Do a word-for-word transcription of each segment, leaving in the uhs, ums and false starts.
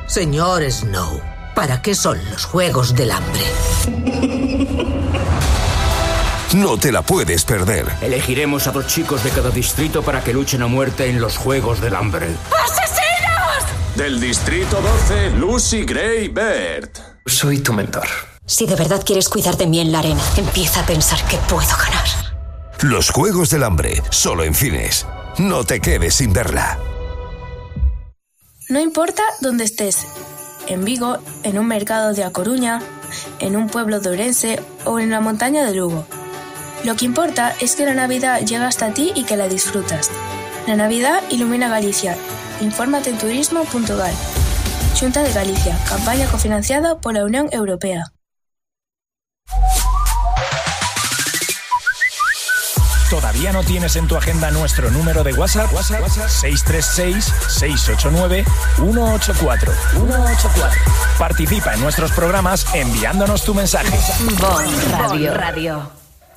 Señor Snow, ¿para qué son los Juegos del Hambre? No te la puedes perder. Elegiremos a dos chicos de cada distrito para que luchen a muerte en los Juegos del Hambre. ¡Asesinos! Del distrito doce, Lucy Gray Baird. Soy tu mentor. Si de verdad quieres cuidar de mí en la arena, empieza a pensar que puedo ganar. Los Juegos del Hambre, solo en cines. No te quedes sin verla. No importa dónde estés, en Vigo, en un mercado de A Coruña, en un pueblo de Ourense o en la montaña de Lugo. Lo que importa es que la Navidad llega hasta ti y que la disfrutas. La Navidad ilumina Galicia. Infórmate en turismo punto gal. Xunta de Galicia, campaña cofinanciada por la Unión Europea. ¿Todavía no tienes en tu agenda nuestro número de WhatsApp? WhatsApp, WhatsApp seis tres seis, seis ocho nueve, uno ocho cuatro. Participa en nuestros programas enviándonos tu mensaje. Bon Radio. Bon Radio.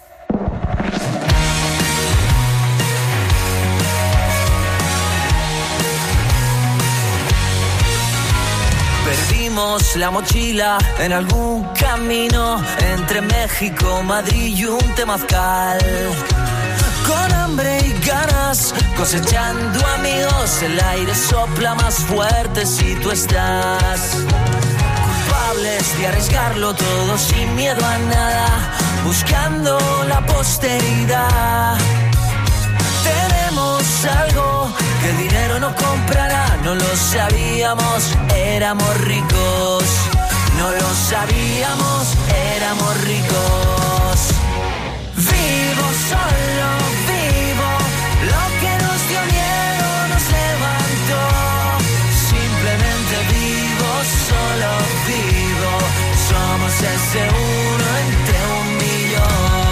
Perdimos la mochila en algún camino entre México, Madrid y un temazcal. Con hambre y ganas, cosechando amigos, el aire sopla más fuerte si tú estás. Culpables de arriesgarlo todo sin miedo a nada, buscando la posteridad. Tenemos algo que el dinero no comprará, no lo sabíamos, éramos ricos. No lo sabíamos, éramos ricos. Vivo solo, vivo, lo que nos dio miedo nos levantó. Simplemente vivo, solo vivo, somos ese uno entre un millón.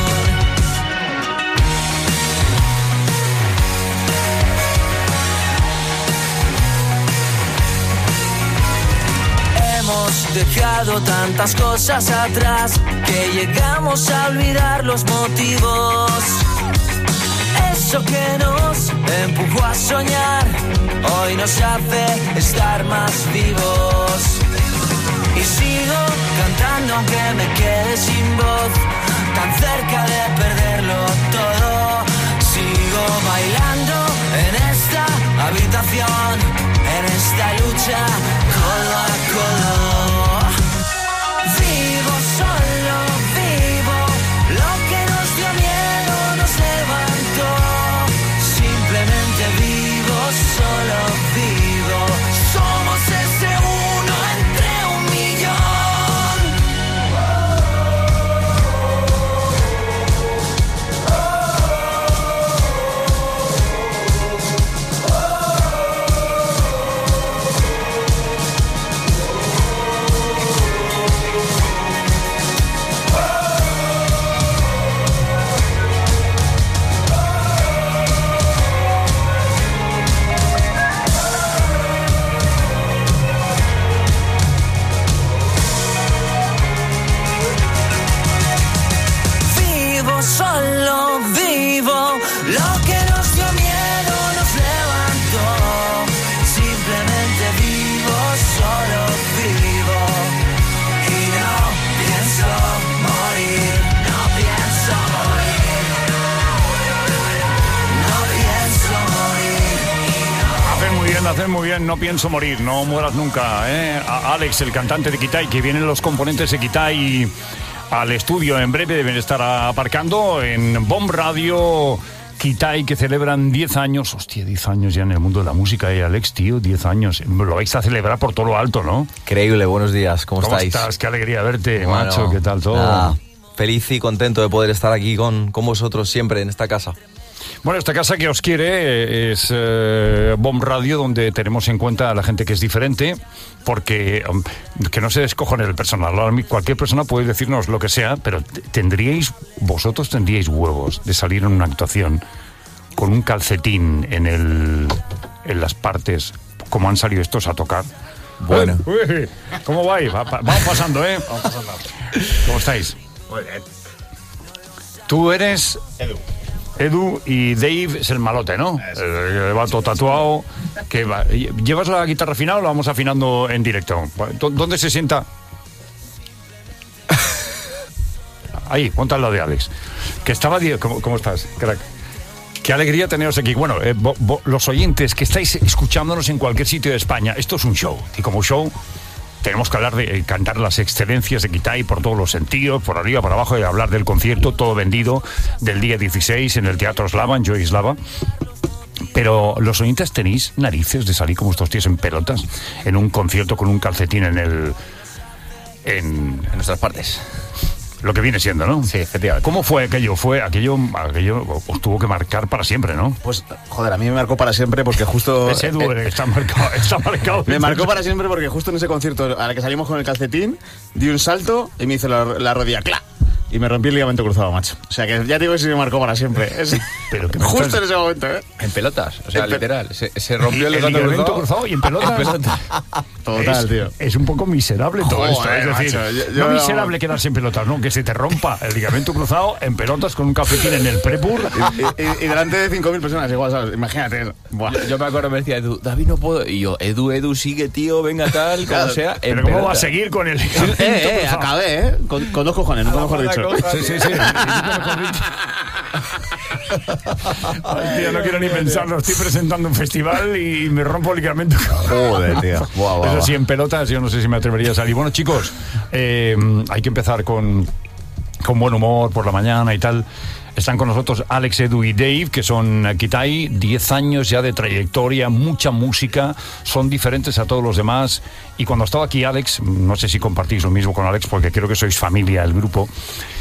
Hemos dejado tantas cosas atrás que llegamos a olvidar los motivos. Eso que nos empujó a soñar hoy nos hace estar más vivos. Y sigo cantando aunque me quede sin voz, tan cerca de perderlo todo. Sigo bailando en esta habitación, en esta lucha codo a codo. Vivo solo, vivo, lo que nos dio miedo nos levantó. Simplemente vivo, solo vivo, somos ese uno entre un millón. Solo vivo, lo que nos dio miedo nos levantó. Simplemente vivo, solo vivo. Y no pienso morir, no pienso morir. No pienso morir. Haces muy bien, haces muy bien, no pienso morir, no mueras nunca, ¿eh? A Alex, el cantante de Kitai, que vienen los componentes de Kitai al estudio en breve, deben estar aparcando en Bon Radio. Kitai, que celebran diez años, hostia, diez años ya en el mundo de la música, ¿eh, Alex, tío? diez años, lo vais a celebrar por todo lo alto, ¿no? Increíble, buenos días, ¿cómo, ¿Cómo estáis? ¿Cómo estás? Qué alegría verte, bueno, macho, ¿qué tal todo? Nada, feliz y contento de poder estar aquí con, con vosotros siempre en esta casa. Bueno, esta casa que os quiere es eh, Bon Radio, donde tenemos en cuenta a la gente que es diferente, porque um, que no se descojone el personal. Cualquier persona puede decirnos lo que sea, pero tendríais, vosotros tendríais huevos de salir en una actuación con un calcetín en el en las partes, como han salido estos a tocar. Bueno. Uy, ¿cómo vais? Va, va, vamos pasando, ¿eh? Vamos pasando. ¿Cómo estáis? Muy bien. Tú eres... Edu. Edu y Dave es el malote, ¿no? El va todo tatuado. Que va. ¿Llevas la guitarra afinada o la vamos afinando en directo? ¿Dónde se sienta? Ahí, ponte al lado de Alex. Que estaba... ¿Cómo, cómo estás, crack? Qué alegría teneros aquí. Bueno, eh, bo, bo, los oyentes que estáis escuchándonos en cualquier sitio de España, esto es un show. Y como show, tenemos que hablar de eh, cantar las excelencias de Kitai por todos los sentidos, por arriba, por abajo, y hablar del concierto, todo vendido, del día dieciséis en el Teatro Eslava, en Joy Eslava. Pero los oyentes tenéis narices de salir como estos tíos en pelotas, en un concierto con un calcetín en el... En, en nuestras partes. Lo que viene siendo, ¿no? Sí, efectivamente. ¿Cómo fue aquello? Fue aquello, aquello os tuvo que marcar para siempre, ¿no? Pues, joder, a mí me marcó para siempre porque justo... Ese Edu eh, está marcado, está marcado. Me marcó para siempre porque justo en ese concierto al que salimos con el calcetín, di un salto y me hizo la, la rodilla ¡clac! Y me rompí el ligamento cruzado, macho. O sea, que ya digo que sí me marcó para siempre. Es, Pero que justo estás... en ese momento, ¿eh? En pelotas, o sea, en literal. Pe... Se, se rompió el, el ligamento cruzado. cruzado y en pelotas. En pelotas. Total, es, tío. Es un poco miserable todo Joder, esto. Es decir, macho, yo, yo no miserable quedarse en pelotas, no, que se te rompa el ligamento cruzado en pelotas con un calcetín en el prepur. Y, y, y, y delante de cinco mil personas, igual, ¿sabes? Imagínate. Buah. Yo, yo me acuerdo, me decía Edu, David, no puedo. Y yo, Edu, Edu, sigue, tío, venga, tal, como claro, sea. Pero ¿cómo va a seguir con el ligamento eh, eh, cruzado? Acabé, ¿eh? Con, con dos cojones, nunca mejor dicho. Cosa, sí, sí, sí. Ay, tío, no quiero ni pensarlo. Estoy presentando un festival y me rompo el ligamento. Joder, tío. Wow, wow, Eso sí, en pelotas yo no sé si me atrevería a salir. Bueno, chicos, eh, hay que empezar con, con buen humor por la mañana y tal. Están con nosotros Alex, Edu y Dave, que son Kitai, diez años ya de trayectoria, mucha música, son diferentes a todos los demás. Y cuando estaba aquí Alex, no sé si compartís lo mismo con Alex, porque creo que sois familia, el grupo,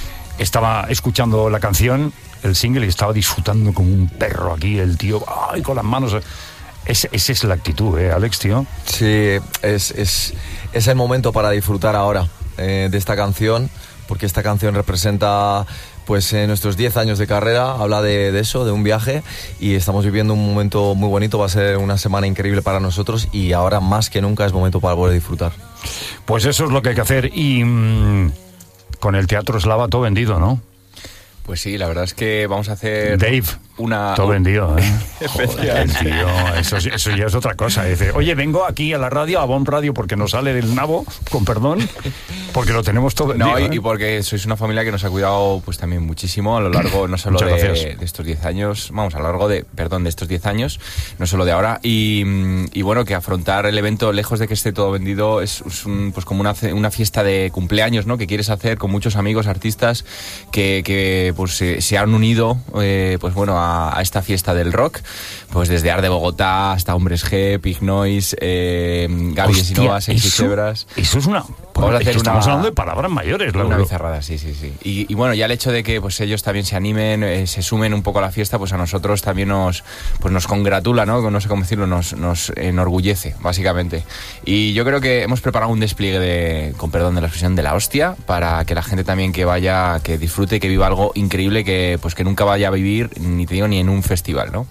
estaba escuchando la canción, el single, y estaba disfrutando como un perro aquí, el tío, ay, con las manos. Esa es, es la actitud, ¿eh, Alex, tío? Sí, es, es, es el momento para disfrutar ahora eh, de esta canción, porque esta canción representa pues eh, nuestros diez años de carrera, habla de, de eso, de un viaje, y estamos viviendo un momento muy bonito, va a ser una semana increíble para nosotros, y ahora más que nunca es momento para poder disfrutar. Pues eso es lo que hay que hacer, y mmm, con el Teatro Eslava todo vendido, ¿no? Pues sí, la verdad es que vamos a hacer... Dave, una... todo vendido, ¿eh? Joder, tío, eso, eso ya es otra cosa. Dice, oye, vengo aquí a la radio, a Bomb Radio, porque nos sale del nabo, con perdón, porque lo tenemos todo vendido. No, y, ¿eh? y porque sois una familia que nos ha cuidado pues también muchísimo a lo largo, no solo de, de estos diez años, vamos, a lo largo de, perdón, de estos diez años, no solo de ahora, y, y bueno, que afrontar el evento, lejos de que esté todo vendido, es, es un, pues como una, una fiesta de cumpleaños, ¿no?, que quieres hacer con muchos amigos, artistas, que... que pues se, se han unido eh, pues bueno a, a esta fiesta del rock, pues desde Ar de Bogotá hasta Hombres G, Pig Noise, eh, Gaby de Sinova, Sexy Chebras. Eso es una... Vamos a hacer una, estamos hablando de palabras mayores, la una bizarrada, sí, sí, sí. Y, y bueno, ya el hecho de que pues ellos también se animen, eh, se sumen un poco a la fiesta, pues a nosotros también nos pues nos congratula, ¿no? No sé cómo decirlo, nos, nos enorgullece, básicamente. Y yo creo que hemos preparado un despliegue de, con perdón de la expresión, de la hostia, para que la gente también que vaya, que disfrute, que viva algo increíble que pues que nunca vaya a vivir, ni te digo, ni en un festival, ¿no?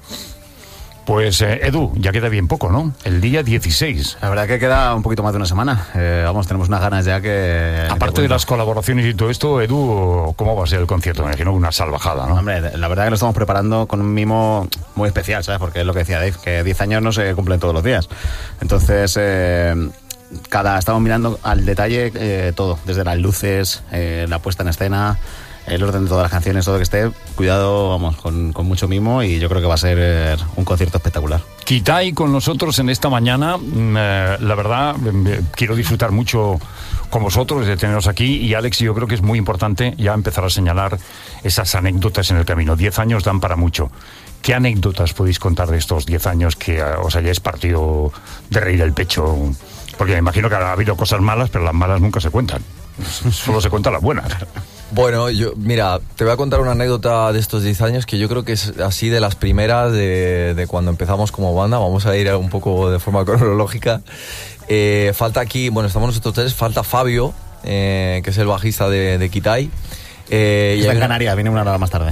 Pues eh, Edu, ya queda bien poco, ¿no? El día dieciséis. La verdad que queda un poquito más de una semana. Eh, vamos, tenemos unas ganas ya que... Aparte que, de las colaboraciones y todo esto, Edu, ¿cómo va a ser el concierto? Me imagino una salvajada, ¿no? Hombre, la verdad que lo estamos preparando con un mimo muy especial, ¿sabes? Porque es lo que decía Dave, que diez años no se cumplen todos los días. Entonces... Eh, cada estamos mirando al detalle eh, todo, desde las luces, eh, la puesta en escena, el orden de todas las canciones, todo que esté, cuidado, vamos, con, con mucho mimo, y yo creo que va a ser eh, un concierto espectacular. Kitai con nosotros en esta mañana, eh, la verdad, eh, quiero disfrutar mucho con vosotros de teneros aquí, y Alex, yo creo que es muy importante ya empezar a señalar esas anécdotas en el camino. Diez años dan para mucho. ¿Qué anécdotas podéis contar de estos diez años que uh, os hayáis partido de reír el pecho? Porque me imagino que ha habido cosas malas, pero las malas nunca se cuentan. Solo se cuentan las buenas. Bueno, yo, mira, te voy a contar una anécdota de estos diez años que yo creo que es así de las primeras de, de cuando empezamos como banda. Vamos a ir un poco de forma cronológica. Eh, falta aquí, bueno, estamos nosotros tres, falta Fabio, eh, que es el bajista de, de Kitai. Eh, Está en Canarias, viene una hora más tarde.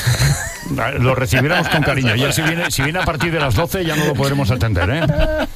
Lo recibiremos con cariño. Ya si viene, si viene a partir de las doce ya no lo podremos atender, ¿eh?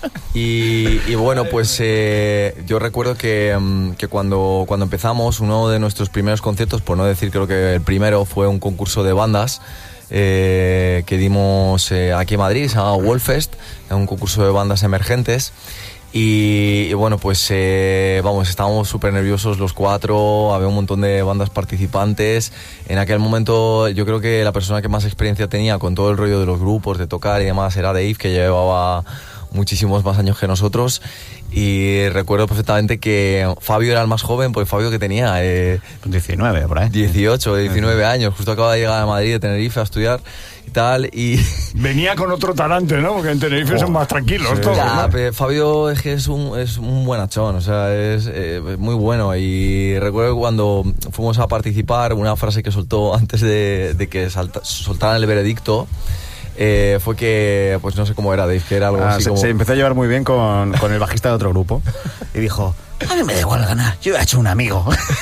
Y, y bueno, pues eh, yo recuerdo que, que cuando, cuando empezamos, uno de nuestros primeros conciertos, por no decir creo que el primero, fue un concurso de bandas eh, que dimos eh, aquí en Madrid, se llama Wolfest, es un concurso de bandas emergentes. Y, y bueno, pues eh, vamos, estábamos súper nerviosos los cuatro, había un montón de bandas participantes. En aquel momento yo creo que la persona que más experiencia tenía con todo el rollo de los grupos, de tocar y demás, era Dave, que llevaba muchísimos más años que nosotros. Y recuerdo perfectamente que Fabio era el más joven, pues Fabio que tenía eh, diecinueve, por ahí. dieciocho, diecinueve años, justo acaba de llegar a Madrid, de Tenerife, a estudiar y tal, y... Venía con otro talante, ¿no? Porque en Tenerife oh, son más tranquilos sí. todos, ya, ¿no? Fabio es que es un, es un buenachón, o sea, es eh, muy bueno. Y recuerdo que cuando fuimos a participar, una frase que soltó antes de, de que salta, soltaran el veredicto, Eh, fue que, pues no sé cómo era, Dave, que era algo ah, así se, como... se empezó a llevar muy bien con, con el bajista de otro grupo y dijo, a mí me da igual ganar, yo he hecho un amigo.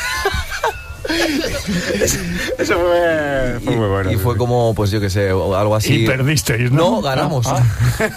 Eso fue, fue y, muy bueno. Y fue como, pues yo qué sé, algo así. Y perdisteis, ¿no? No, ganamos. Ah.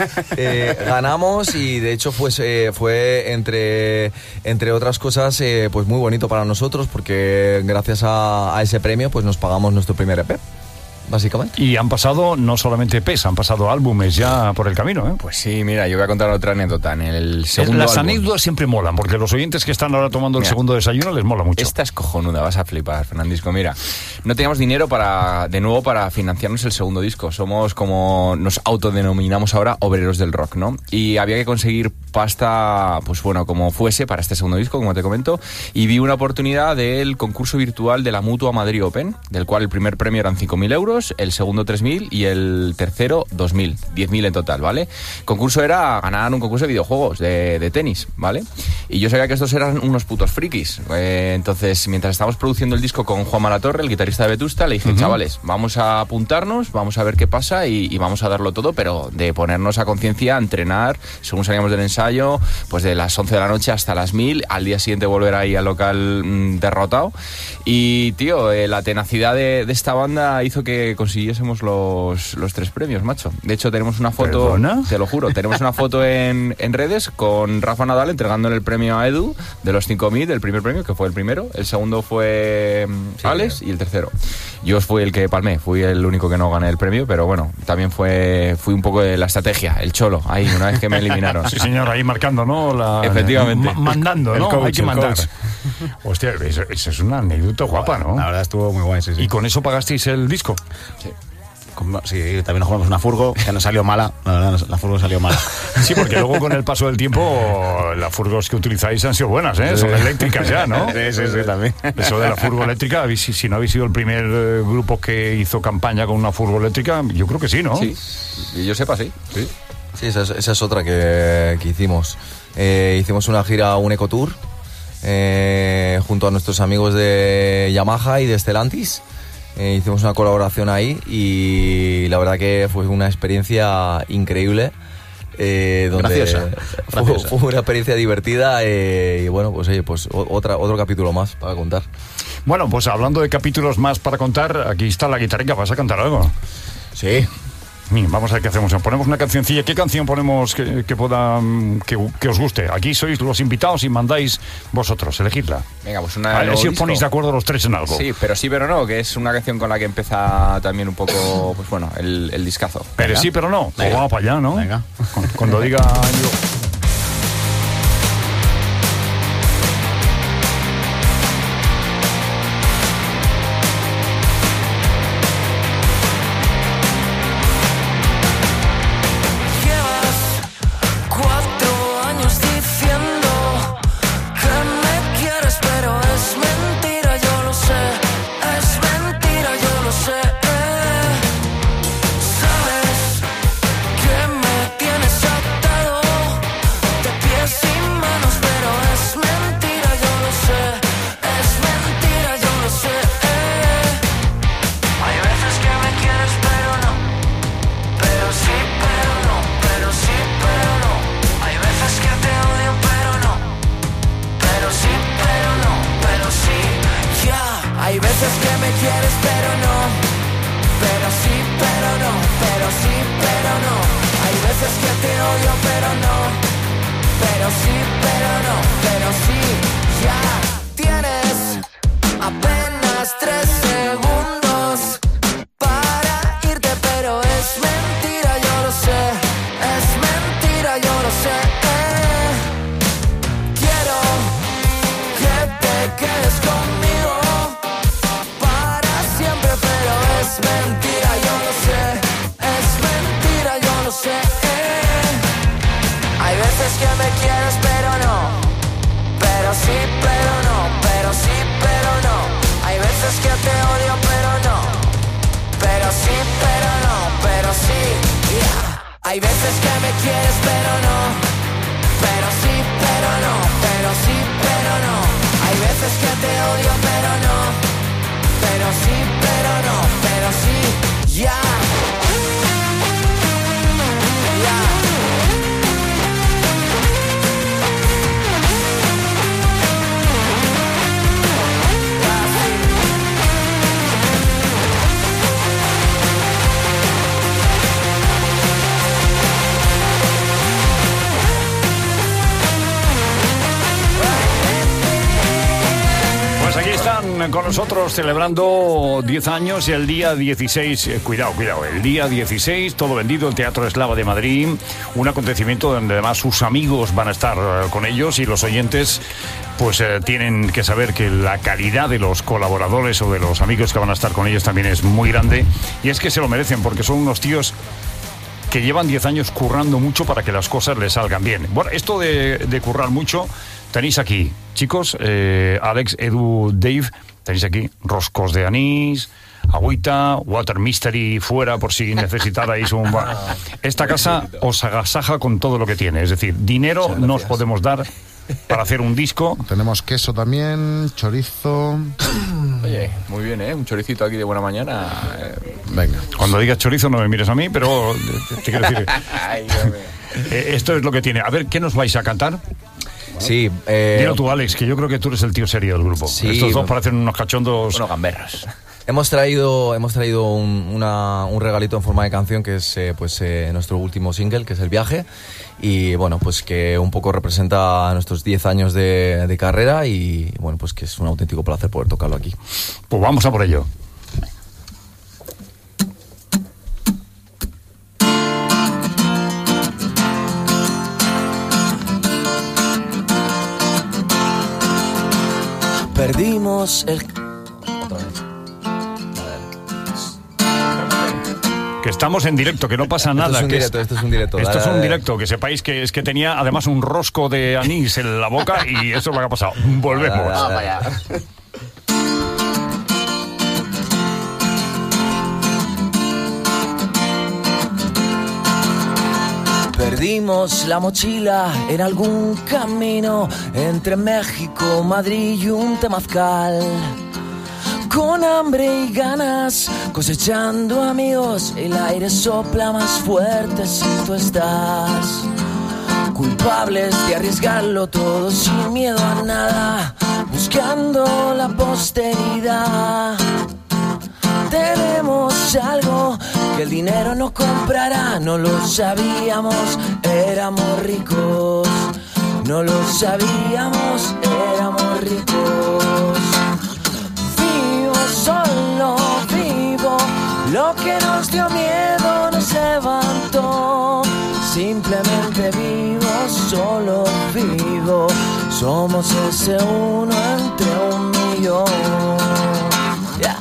eh, ganamos y de hecho pues, eh, fue, entre, entre otras cosas, eh, pues muy bonito para nosotros porque gracias a, a ese premio pues nos pagamos nuestro primer E P. Básicamente. Y han pasado no solamente E Pes, han pasado álbumes ya por el camino, ¿eh? Pues sí, mira, yo voy a contar otra anécdota. En el segundo Las álbum, anécdotas siempre molan, porque los oyentes que están ahora tomando el mira, segundo desayuno les mola mucho. Esta es cojonuda, vas a flipar, Fernandisco. Mira, no teníamos dinero para, de nuevo, para financiarnos el segundo disco. Somos, como nos autodenominamos ahora, obreros del rock, ¿no? Y había que conseguir pasta, pues bueno, como fuese, para este segundo disco, como te comento. Y vi una oportunidad del concurso virtual de la Mutua Madrid Open, del cual el primer premio eran cinco mil euros, el segundo tres mil y el tercero dos mil, diez mil en total, ¿vale? El concurso era ganar un concurso de videojuegos, de, de tenis, ¿vale? Y yo sabía que estos eran unos putos frikis. Eh, entonces, mientras estábamos produciendo el disco con Juan Malatorre, el guitarrista de Vetusta, le dije, uh-huh. chavales, vamos a apuntarnos, vamos a ver qué pasa y, y vamos a darlo todo, pero de ponernos a conciencia, a entrenar, según salíamos del ensayo, pues de las once de la noche hasta las mil, al día siguiente volver ahí al local mmm, derrotado. Y, tío, eh, la tenacidad de, de esta banda hizo que consiguiésemos los, los tres premios, macho. De hecho, tenemos una foto, ¿Perdona? Te lo juro, tenemos una foto en, en redes con Rafa Nadal entregándole el premio a Edu de los cinco mil, del primer premio, que fue el primero. El segundo fue sí, Alex y el tercero. Yo fui el que palmé, fui el único que no gané el premio, pero bueno, también fue fui un poco de la estrategia, el cholo, ahí, una vez que me eliminaron. Sí, señor, ahí marcando, ¿no? La, Efectivamente. Ma- mandando, ¿no? Coach, Hay que mandar. Coach. Hostia, eso, eso es una anécdota guapa, ¿no? La verdad estuvo muy guay, sí, sí. ¿Y con eso pagasteis el disco? Sí. Sí, también nos jugamos una furgo que nos salió mala. La verdad, la furgo salió mala. Sí, porque luego con el paso del tiempo las furgos que utilizáis han sido buenas, ¿eh? Son eléctricas ya, ¿no? Sí, sí, sí, también. Eso de la furgo eléctrica, si, si no habéis sido el primer eh, grupo que hizo campaña con una furgo eléctrica, yo creo que sí, ¿no? Sí, y yo sepa, sí. Sí, sí esa, es, esa es otra que, que hicimos. Eh, hicimos una gira, un ecotour, eh, junto a nuestros amigos de Yamaha y de Stellantis. Eh, hicimos una colaboración ahí y la verdad que fue una experiencia increíble. Eh, donde Graciosa. Fue, Graciosa. fue una experiencia divertida eh, y bueno, pues oye, pues otra, otro capítulo más para contar. Bueno, pues hablando de capítulos más para contar, aquí está la guitarrica, ¿vas a cantar algo? Sí. Vamos a ver qué hacemos. Ponemos una cancioncilla. ¿Qué canción ponemos que, que pueda que, que os guste? Aquí sois los invitados y mandáis vosotros, elegidla. Venga, pues una. A ver si os ponéis de acuerdo los tres en algo. Sí, pero sí, pero no, que es una canción con la que empieza también un poco, pues bueno, el, el discazo. Pero Venga. sí, pero no. Pues vamos para allá, ¿no? Venga. Cuando diga yo. Sabes que me tienes atado Hay veces que me quieres pero no, pero sí, pero no, pero sí, pero no. Hay veces que te odio pero no, pero sí, pero no, pero sí, ya. Aquí están con nosotros celebrando diez años y el día dieciséis, eh, cuidado, cuidado, el día dieciséis, todo vendido, el Teatro Eslava de Madrid, un acontecimiento donde además sus amigos van a estar eh, con ellos y los oyentes pues eh, tienen que saber que la calidad de los colaboradores o de los amigos que van a estar con ellos también es muy grande y es que se lo merecen porque son unos tíos que llevan diez años currando mucho para que las cosas les salgan bien. Bueno, esto de, de currar mucho, tenéis aquí, chicos, eh, Alex, Edu, Dave, tenéis aquí roscos de anís, agüita, water mystery fuera por si necesitarais un... Esta casa os agasaja con todo lo que tiene, es decir, dinero no os podemos dar para hacer un disco. Tenemos queso también, chorizo. Oye, muy bien, ¿eh? Un choricito aquí de buena mañana. Eh. Venga. Cuando digas chorizo no me mires a mí, pero te quiero decir... Ay, eh, esto es lo que tiene. A ver, ¿qué nos vais a cantar? Sí. Eh... Dilo tú, Alex, que yo creo que tú eres el tío serio del grupo. Sí, estos dos parecen unos cachondos... Unos gamberros. Hemos traído, hemos traído un, una, un regalito en forma de canción que es eh, pues eh, nuestro último single, que es El Viaje. Y bueno, pues que un poco representa nuestros diez años de, de carrera y bueno, pues que es un auténtico placer poder tocarlo aquí. Pues vamos a por ello. Perdimos el... Que estamos en directo, que no pasa nada. Esto es un que directo, es, esto es un directo. Esto dale, es un dale. directo, que sepáis que es que tenía además un rosco de anís en la boca y eso es lo que ha pasado. Volvemos. Dale, dale, dale. Perdimos la mochila en algún camino entre México, Madrid y un temazcal. Con hambre y ganas, cosechando amigos, el aire sopla más fuerte si tú estás. Culpables de arriesgarlo todo sin miedo a nada, buscando la posteridad. Tenemos algo que el dinero no comprará, no lo sabíamos, éramos ricos. No lo sabíamos, éramos ricos. Vivo, solo vivo, lo que nos dio miedo nos levantó. Simplemente vivo, solo vivo, somos ese uno entre un millón. Yeah.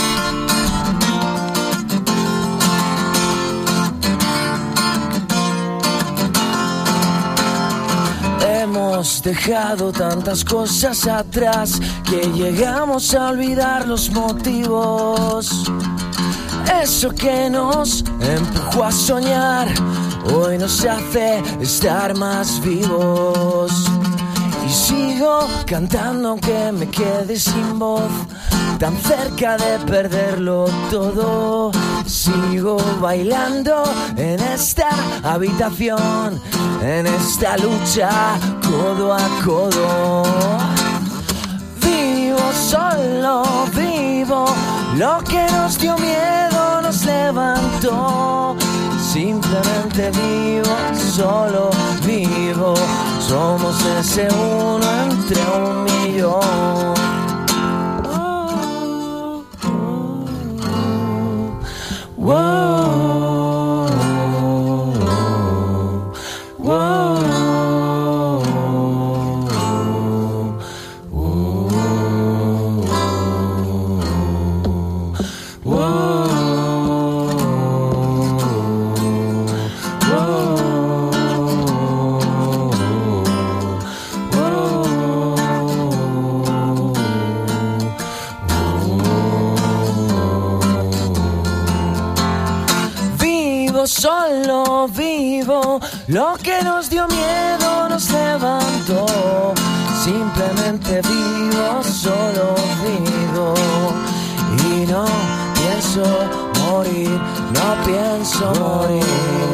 Hemos dejado tantas cosas atrás que llegamos a olvidar los motivos. Eso que nos empujó a soñar hoy nos hace estar más vivos. Y sigo cantando aunque me quede sin voz, tan cerca de perderlo todo. Sigo bailando en esta habitación, en esta lucha codo a codo. Vivo, solo vivo, lo que nos dio miedo nos levantó. Simplemente vivo, solo vivo, somos ese uno entre un millón. Whoa, whoa, whoa, whoa. Lo que nos dio miedo nos levantó. Simplemente vivo, solo vivo. Y no pienso morir, no pienso morir.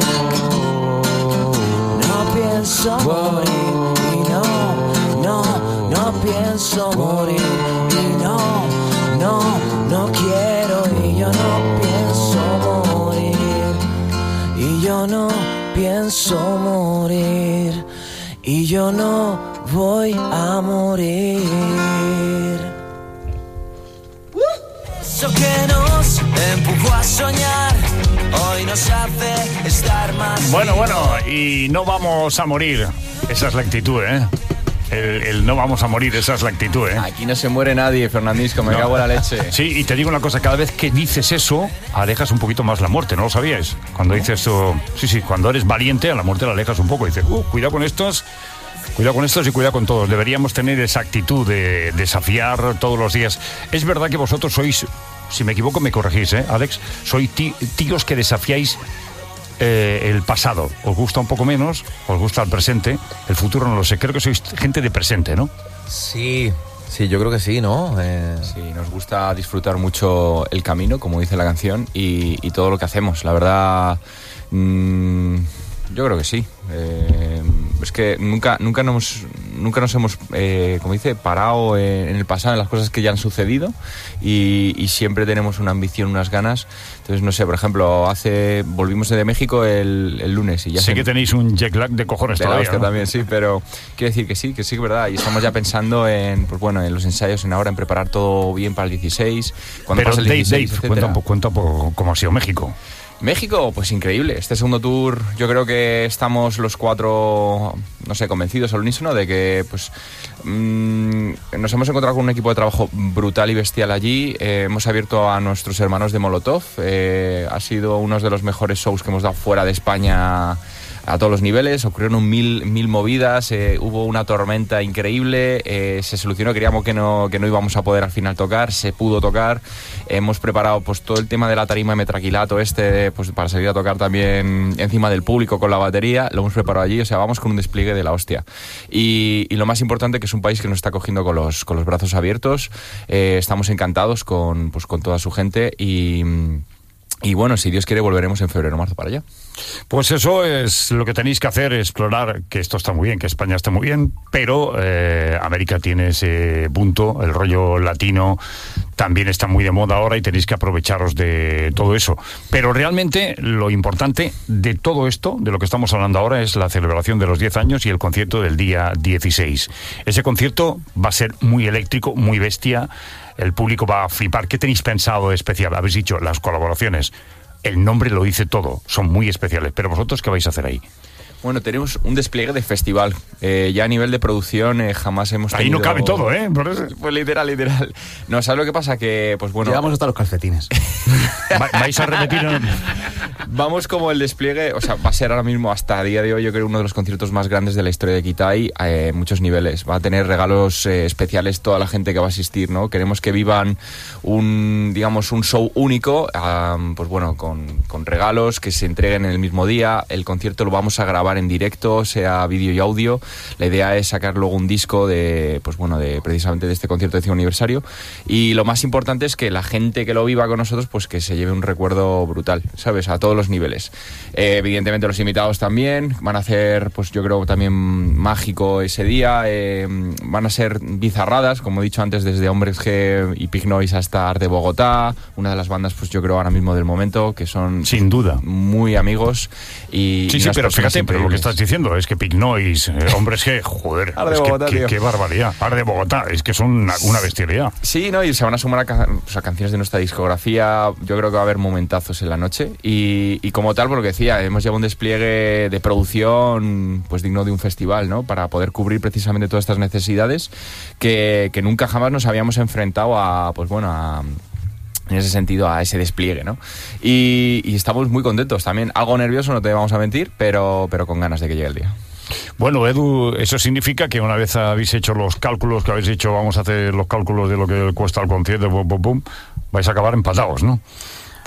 No pienso morir. Y no, no, no pienso morir. Y no, no, no quiero. Y yo no pienso morir. Y yo no pienso morir. Y yo no voy a morir. Eso que nos empujó a soñar, hoy nos hace estar más. Bueno, bueno, y no vamos a morir. Esa es la actitud, ¿eh? El, el no vamos a morir, esa es la actitud, ¿eh? Aquí no se muere nadie, Fernandisco, me no. cago en la leche. Sí, y te digo una cosa, cada vez que dices eso, alejas un poquito más la muerte, ¿no lo sabíais? Cuando dices tú, sí, sí, cuando eres valiente, a la muerte la alejas un poco. Dices, uh, cuidado con estos, cuidado con estos y cuidado con todos. Deberíamos tener esa actitud de desafiar todos los días. Es verdad que vosotros sois, si me equivoco me corregís, ¿eh, Alex? Sois tí, tíos que desafiáis Eh, el pasado. Os gusta un poco menos, os gusta el presente, el futuro no lo sé. Creo que sois gente de presente, ¿no? Sí, sí, yo creo que sí, ¿no? Eh... Sí, nos gusta disfrutar mucho el camino, como dice la canción, y, y todo lo que hacemos. La verdad, mmm, yo creo que sí. Eh, es que nunca, nunca nos, nunca nos hemos, eh, como dice, parado en el pasado, en las cosas que ya han sucedido, y, y siempre tenemos una ambición, unas ganas. Entonces, no sé, por ejemplo, hace volvimos de México el, el lunes y ya sé se, que tenéis un jet lag de cojones de todavía, hostia, ¿no? También, sí, pero quiero decir que sí, que sí, que es verdad. Y estamos ya pensando en, pues bueno, en los ensayos, en ahora, en preparar todo bien para el dieciséis. Cuando pero pase el Dave, dieciséis, Dave, cuenta un poco, cuenta un poco cómo ha sido México. México, pues increíble. Este segundo tour, yo creo que estamos los cuatro, no sé, convencidos al unísono de que, pues, mmm, nos hemos encontrado con un equipo de trabajo brutal y bestial allí. Eh, hemos abierto a nuestros hermanos de Molotov. Eh, ha sido uno de los mejores shows que hemos dado fuera de España a todos los niveles. Ocurrieron mil, mil movidas, eh, hubo una tormenta increíble, eh, se solucionó, creíamos que no, que no íbamos a poder al final tocar, se pudo tocar. Hemos preparado pues todo el tema de la tarima de metraquilato este, pues para salir a tocar también encima del público con la batería, lo hemos preparado allí, o sea, vamos con un despliegue de la hostia. Y, y lo más importante, que es un país que nos está cogiendo con los, con los brazos abiertos, eh, estamos encantados con, pues, con toda su gente y... Y bueno, si Dios quiere, volveremos en febrero o marzo para allá. Pues eso es lo que tenéis que hacer, explorar, que esto está muy bien, que España está muy bien, pero eh, América tiene ese punto, el rollo latino también está muy de moda ahora y tenéis que aprovecharos de todo eso. Pero realmente lo importante de todo esto, de lo que estamos hablando ahora, es la celebración de los diez años y el concierto del día dieciséis. Ese concierto va a ser muy eléctrico, muy bestia. El público va a flipar. ¿Qué tenéis pensado especial? Habéis dicho las colaboraciones. El nombre lo dice todo. Son muy especiales. Pero vosotros, ¿qué vais a hacer ahí? Bueno, tenemos un despliegue de festival. Eh, ya a nivel de producción eh, jamás hemos tenido... Ahí no cabe todo, ¿eh? Por eso... Pues literal, literal. No, ¿sabes lo que pasa? Que, pues bueno... Llevamos hasta los calcetines. ¿Vais a repetir? Vamos como el despliegue... O sea, va a ser ahora mismo, hasta el día de hoy, yo creo, uno de los conciertos más grandes de la historia de Kitai, eh, muchos niveles. Va a tener regalos eh, especiales toda la gente que va a asistir, ¿no? Queremos que vivan un, digamos, un show único, um, pues bueno, con, con regalos que se entreguen en el mismo día. El concierto lo vamos a grabar en directo, sea vídeo y audio. La idea es sacar luego un disco de, pues bueno, de precisamente de este concierto de cien aniversario. Y lo más importante es que la gente que lo viva con nosotros, pues que se lleve un recuerdo brutal, ¿sabes? A todos los niveles. Eh, evidentemente los invitados también van a hacer, pues yo creo también mágico ese día. Eh, van a ser bizarradas, como he dicho antes, desde Hombres G y Pig Noise hasta Art de Bogotá, una de las bandas, pues yo creo ahora mismo del momento, que son sin duda muy amigos. Y sí, sí, pero fíjate, pero lo que estás diciendo es que Pig Noise, eh, Hombres G, joder, Art de es Bogotá, que, qué, qué barbaridad. Art de Bogotá, es que son una, una bestialidad. Sí, no, y se van a sumar a, ca o sea, canciones de nuestra discografía. Yo creo que va a haber momentazos en la noche. Y, y como tal, por lo que decía, hemos llevado un despliegue de producción pues digno de un festival, ¿no? Para poder cubrir precisamente todas estas necesidades que, que nunca jamás nos habíamos enfrentado a, pues bueno, a... en ese sentido, a ese despliegue, ¿no? Y, y estamos muy contentos también. Algo nervioso, no te vamos a mentir, pero, pero con ganas de que llegue el día. Bueno, Edu, eso significa que una vez habéis hecho los cálculos que habéis hecho, vamos a hacer los cálculos de lo que cuesta el concierto, pum, pum, pum, vais a acabar empatados, ¿no?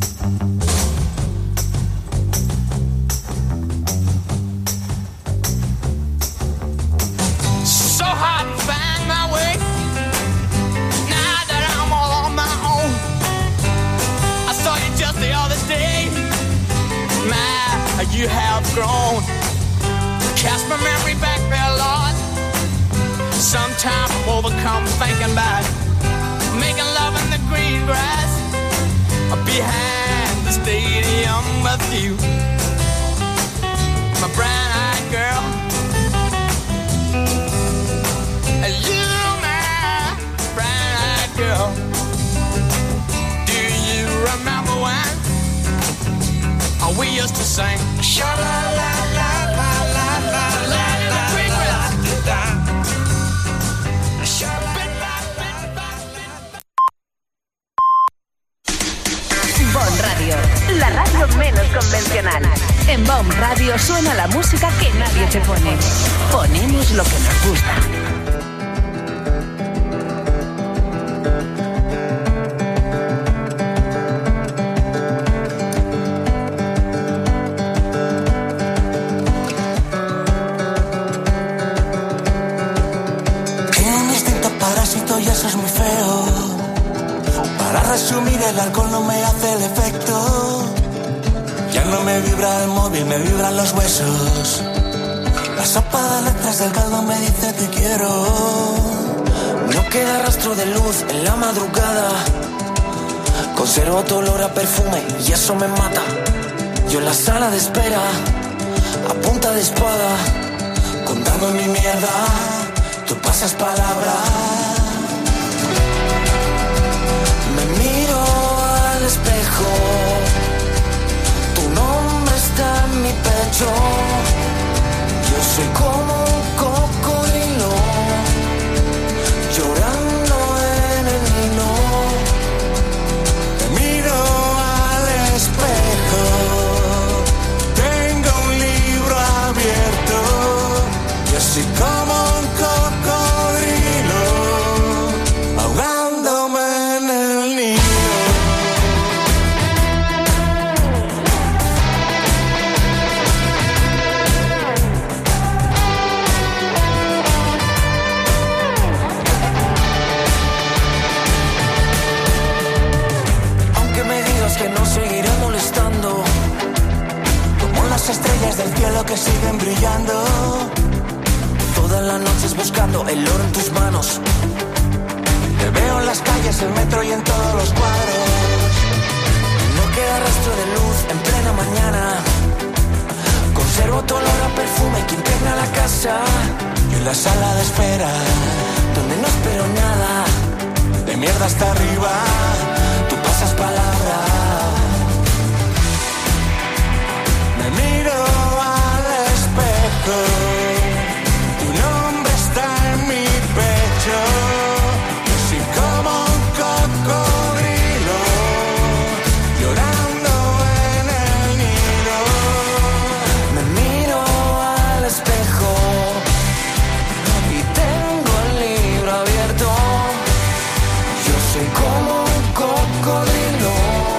So hard to find my way. Now that I'm all on my own. I saw you just the other day. My, you have grown. Cast my memory back there, Lord. Sometimes I'm overcome thinking about making love in the green grass behind the stadium with you, my brown-eyed girl. You, my brown-eyed girl. Do you remember when we used to sing? Sha-la-la-la-la-la-la-la-la. Bon Radio, la radio menos convencional. En Bon Radio suena la música que nadie te pone. Ponemos lo que nos gusta. el alcohol no me hace el efecto. Ya no me vibra el móvil, me vibran los huesos. La sopa de letras del caldo me dice te quiero. No queda rastro de luz en la madrugada. Conservo tu olor a perfume y eso me mata. Yo en la sala de espera, a punta de espada, contando mi mierda, tú pasas palabra. Me miro al espejo, tu nombre está en mi pecho. Yo soy como un cocodrilo, llorando en el Nilo. Me miro al espejo, tengo un libro abierto. Yo soy como un cocodrilo, ahogándome en el Nilo. Que no seguiré molestando, como las estrellas del cielo que siguen brillando. Todas las noches buscando el oro en tus manos. Te veo en las calles, el metro y en todos los cuadros. No queda rastro de luz en plena mañana. Conservo tu olor a perfume que impregna la casa. Y en la sala de espera, donde no espero nada, de mierda hasta arriba, tú pasas palabra. Me miro al espejo, tu nombre está en mi pecho. Yo soy como un cocodrilo, llorando en el Nilo. Me miro al espejo y tengo el libro abierto. Yo soy como un cocodrilo,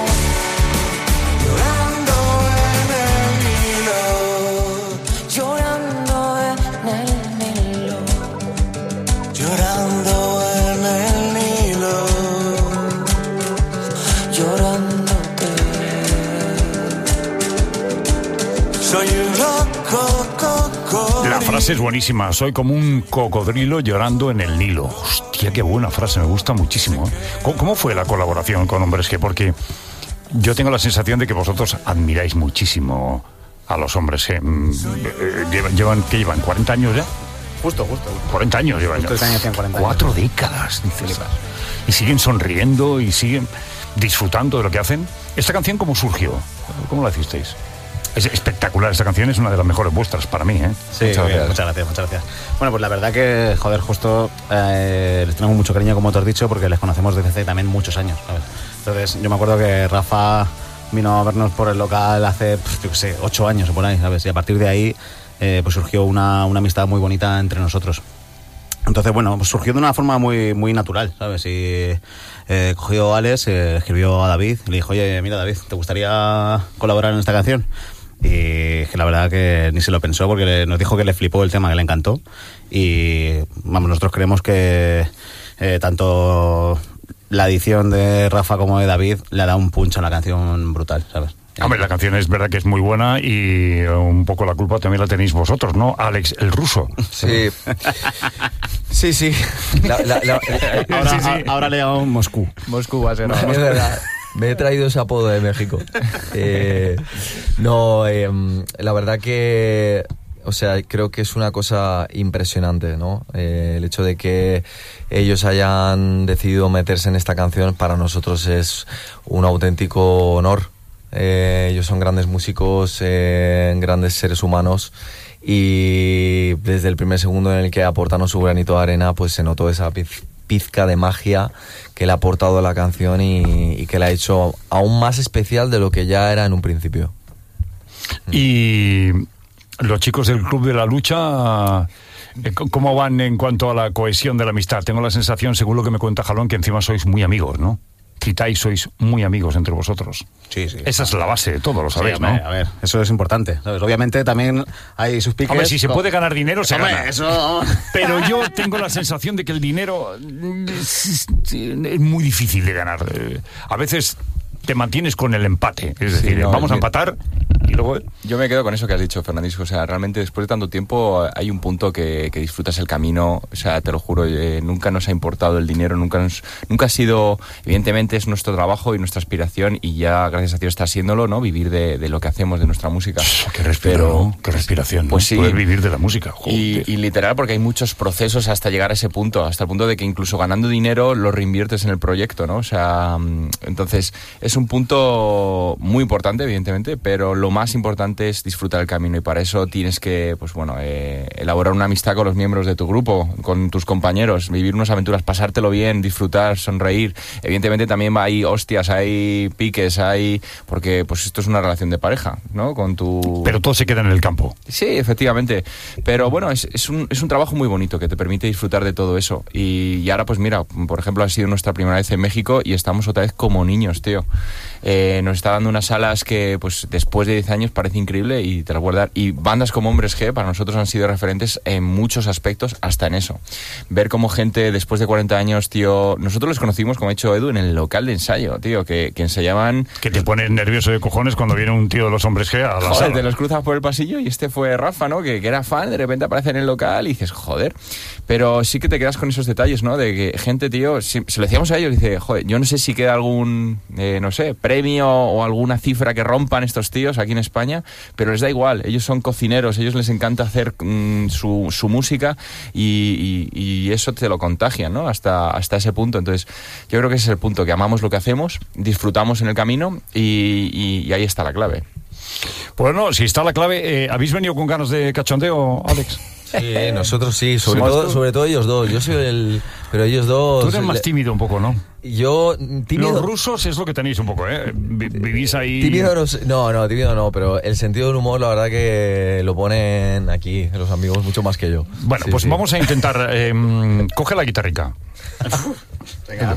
llorando en el Nilo, llorando en el Nilo, llorando en el Nilo, llorándote. Soy un loco cocodrilo. La frase es buenísima. Soy como un cocodrilo llorando en el Nilo. Hostia, qué buena frase, me gusta muchísimo. ¿Cómo, cómo fue la colaboración con Hombres G? Porque yo tengo la sensación de que vosotros admiráis muchísimo a los Hombres G. Llevan, llevan ¿qué llevan? ¿cuarenta años ya? Justo, justo. cuarenta años llevan. Justo este año hacían cuarenta años. Cuatro décadas, dices. Y siguen sonriendo y siguen disfrutando de lo que hacen. ¿Esta canción cómo surgió? ¿Cómo la hicisteis? Es espectacular, esta canción es una de las mejores vuestras para mí, ¿eh? Sí, muchas gracias, muchas gracias, muchas gracias. Bueno, pues la verdad que, joder, justo eh, les tenemos mucho cariño, como te has dicho, porque les conocemos desde hace también muchos años, ¿sabes? Entonces, yo me acuerdo que Rafa vino a vernos por el local hace, yo qué sé, ocho años o por ahí, ¿sabes? Y a partir de ahí, eh, pues surgió una, una amistad muy bonita entre nosotros. Entonces, bueno, pues surgió de una forma muy, muy natural, ¿sabes? Y eh, cogió a Alex, eh, escribió a David, y le dijo, oye, mira, David, ¿te gustaría colaborar en esta canción? Y que la verdad que ni se lo pensó, porque nos dijo que le flipó el tema, que le encantó. Y vamos, nosotros creemos que eh, tanto la edición de Rafa como de David le da un punch a la canción brutal, ¿sabes? Hombre, la canción es verdad que es muy buena y un poco la culpa también la tenéis vosotros, ¿no? Alex, el ruso. Sí. Sí, sí. La, la, la, ahora, sí, sí. ahora le llamamos Moscú. Moscú va a ser. No, es verdad. Me he traído ese apodo de México. Eh, no, eh, la verdad que, o sea, creo que es una cosa impresionante, ¿no? Eh, el hecho de que ellos hayan decidido meterse en esta canción para nosotros es un auténtico honor. Eh, ellos son grandes músicos, eh, grandes seres humanos, y desde el primer segundo en el que aportaron su granito de arena, pues se notó esa piz- pizca de magia que le ha aportado a la canción y, y que la ha hecho aún más especial de lo que ya era en un principio. Y los chicos del Club de la Lucha, ¿cómo van en cuanto a la cohesión de la amistad? Tengo la sensación, según lo que me cuenta Jalón, que encima sois muy amigos, ¿no? citáis, sois muy amigos entre vosotros. Sí, sí. Esa es la base de todo, lo sabéis, sí, hombre, ¿no? A ver, eso es importante, ¿sabes? Obviamente también hay sus piques. Hombre, si se puede ganar dinero, se hombre, gana. Eso... Pero yo tengo la sensación de que el dinero es, es muy difícil de ganar. A veces te mantienes con el empate, es decir, sí, no, vamos a empatar y luego... Yo me quedo con eso que has dicho, Fernandisco, o sea, realmente después de tanto tiempo hay un punto que, que disfrutas el camino, o sea, te lo juro, eh, nunca nos ha importado el dinero, nunca nos, nunca ha sido, evidentemente es nuestro trabajo y nuestra aspiración y ya, gracias a Dios, está siéndolo, ¿no? Vivir de, de lo que hacemos, de nuestra música. Qué respiro, Pero, ¿no? Qué respiración, pues ¿no? Sí. Poder vivir de la música. Y, y literal, porque hay muchos procesos hasta llegar a ese punto, hasta el punto de que incluso ganando dinero lo reinviertes en el proyecto, ¿no? O sea, entonces es un punto muy importante, evidentemente, pero lo más importante es disfrutar el camino y para eso tienes que, pues bueno, eh, elaborar una amistad con los miembros de tu grupo, con tus compañeros, vivir unas aventuras, pasártelo bien, disfrutar, sonreír. Evidentemente también hay hostias, hay piques, hay... porque pues esto es una relación de pareja, ¿no? Con tu... Pero todo se queda en el campo. Sí, efectivamente. Pero bueno, es, es, un, es un trabajo muy bonito que te permite disfrutar de todo eso. Y, y ahora, pues mira, por ejemplo, ha sido nuestra primera vez en México y estamos otra vez como niños, tío. Eh, nos está dando unas salas que pues después de diez años parece increíble y te recuerda. Y bandas como Hombres G para nosotros han sido referentes en muchos aspectos, hasta en eso. Ver cómo gente después de cuarenta años, tío, nosotros les conocimos, como ha dicho Edu, en el local de ensayo, tío, que, que ensayaban... Que te pones nervioso de cojones cuando viene un tío de los Hombres G a la joder, sala. Te los cruzas por el pasillo y este fue Rafa, ¿no? Que, que era fan, de repente aparece en el local y dices, joder. Pero sí que te quedas con esos detalles, ¿no? De que gente, tío, si, se lo decíamos a ellos, dice, joder, yo no sé si queda algún, eh, no sé, premio o alguna cifra que rompan estos tíos aquí en España, pero les da igual, ellos son cocineros, ellos les encanta hacer mmm, su, su música y, y, y eso te lo contagia, ¿no? Hasta, hasta ese punto. Entonces yo creo que ese es el punto, que amamos lo que hacemos, disfrutamos en el camino y, y, y ahí está la clave. Pues no, si está la clave, eh, ¿habéis venido con ganas de cachondeo, Alex? Sí, nosotros sí, sobre todo, sobre todo ellos dos. Yo soy el... Pero ellos dos... Tú eres más tímido un poco, ¿no? Yo, tímido... Los rusos es lo que tenéis un poco, ¿eh? Vivís ahí... Tímido no, no, no, tímido no, pero el sentido del humor, la verdad que lo ponen aquí los amigos mucho más que yo. Bueno, sí, pues sí. vamos a intentar... Eh, coge la guitarrica. Venga.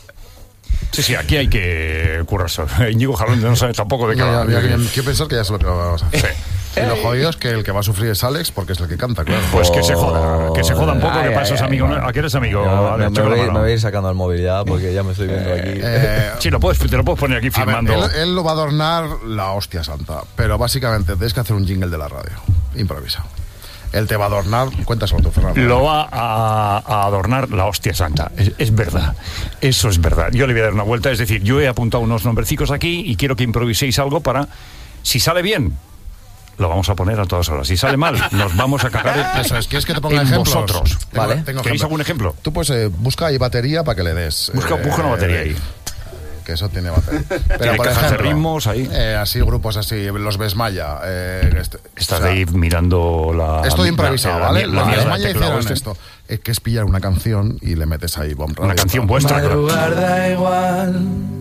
Sí, sí, aquí hay que curarse. Íñigo Jalón no sabe tampoco de qué va. Quiero pensar que ya sé lo que vamos a hacer. Sí. Y lo jodido es que el que va a sufrir es Alex porque es el que canta, claro. Pues que se joda, que se joda un poco, ay, que para eso es amigo. Ay, ¿a qué eres amigo? No, me, me, voy, me voy a ir sacando al móvil ya porque ya me estoy viendo eh, aquí. Eh, sí, lo puedes, te lo puedes poner aquí firmando. Ver, él, él lo va a adornar la hostia santa, pero básicamente tienes que hacer un jingle de la radio. Improvisa. Él te va a adornar, cuéntaselo tú, Fernando. Lo va a, a adornar la hostia santa. Es, es verdad, eso es verdad. Yo le voy a dar una vuelta, es decir, yo he apuntado unos nombrecicos aquí y quiero que improviséis algo para, si sale bien, lo vamos a poner a todas horas. Si sale mal, nos vamos a cagar en, eso es, ¿quieres que te ponga en ejemplos? vosotros. Tengo, ¿Vale? tengo ¿Queréis ejemplo. algún ejemplo? Tú pues eh, busca ahí batería para que le des. Busca, eh, busca una batería ahí. Que eso tiene batería. Pero tiene por cajas ejemplo, de ritmos ahí. Eh, así, grupos así, los Besmaya. Eh, este, Estás o sea, ahí mirando la... Estoy improvisado, la, ¿vale? La, los la, Besmaya hicieron este. esto. Es que es pillar una canción y le metes ahí Bomb Radio. Una canción vuestra. Madrugar da igual.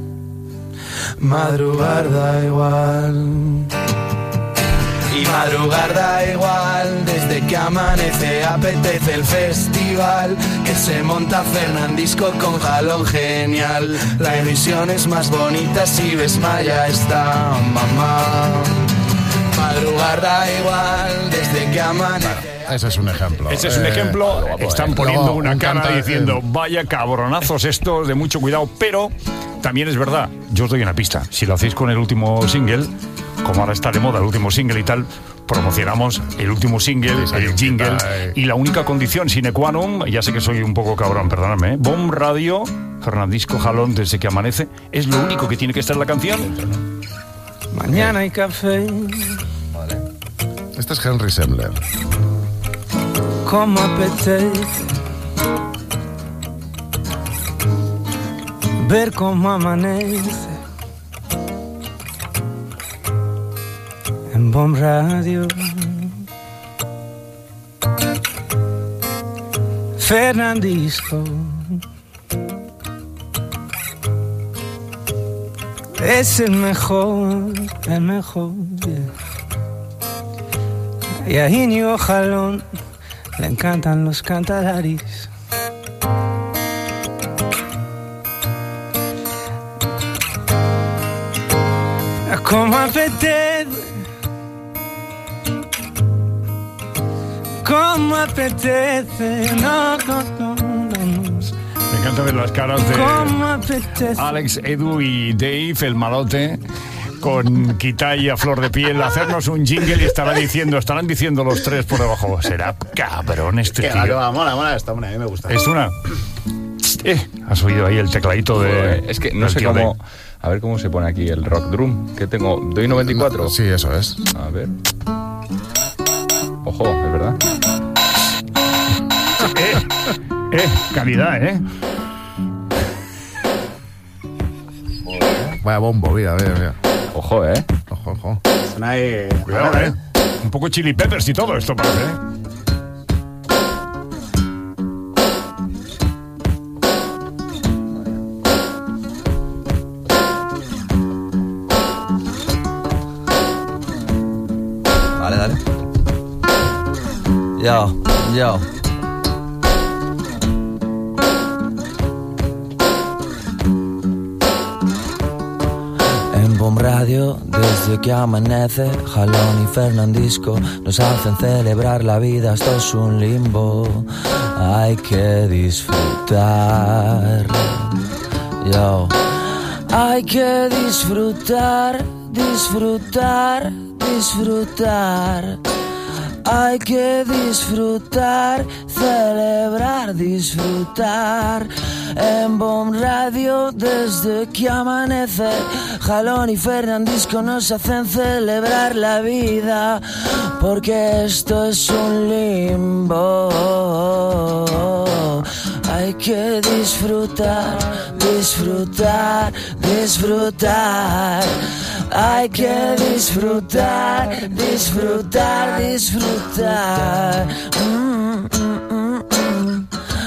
Madrugar da igual. Y madrugar da igual, desde que amanece apetece el festival que se monta Fernandisco con jalón genial. La emisión es más bonita si Besmaya está, mamá. Madrugar da igual, desde que amanece... Bueno, ese es un ejemplo. Ese es un ejemplo. Eh, Están poniendo luego, una un cara canta, diciendo, eh, vaya cabronazos estos, de mucho cuidado, pero también es verdad, yo os doy una pista. Si lo hacéis con el último single, como ahora está de moda el último single y tal, promocionamos el último single, sí, el jingle, eh. y la única condición sine qua non, ya sé que soy un poco cabrón, perdonadme, ¿eh? Bomb Radio, Fernandisco Jalón, desde que amanece, es lo único que tiene que estar en la canción. Mañana hay café. Vale. Este es Henry Sembler. Como apetece ver cómo amanece en Bomb Radio. Fernandisco es el mejor, el mejor. Yeah. Y a Íñigo Jalón le encantan los cantalaris. Como apetece, como apetece, no, no, no, no. Me encanta ver las caras de Alex, Edu y Dave, el malote, con quitalla, flor de piel, hacernos un jingle y estará diciendo, estarán diciendo los tres por debajo, será cabrón este tío. Que va, mola, mola esta, una, a mí me gusta. Es una... Eh, has oído ahí el tecladito de... Es que no sé cómo... A ver cómo se pone aquí el rock drum. ¿Qué tengo? ¿Doy noventa y cuatro? Sí, eso es. A ver. Ojo, es verdad. Eh, eh, calidad, ¿eh? Vaya bombo, mira, mira, mira. Ojo, ¿eh? Ojo, ojo. Suena ahí... Cuidado, ¿eh? Un poco chili peppers y todo esto parece, ¿eh? Dale, dale. Yo, yo. En Bomb Radio, desde que amanece, Jalón y Fernandisco nos hacen celebrar la vida, esto es un limbo, hay que disfrutar. Yo, hay que disfrutar, disfrutar, disfrutar. Hay que disfrutar, celebrar, disfrutar. En Bomb Radio, desde que amanece, Jalón y Fernandisco nos hacen celebrar la vida, porque esto es un limbo. Hay que disfrutar, disfrutar, disfrutar. Hay que disfrutar, disfrutar, disfrutar. Mm, mm, mm, mm.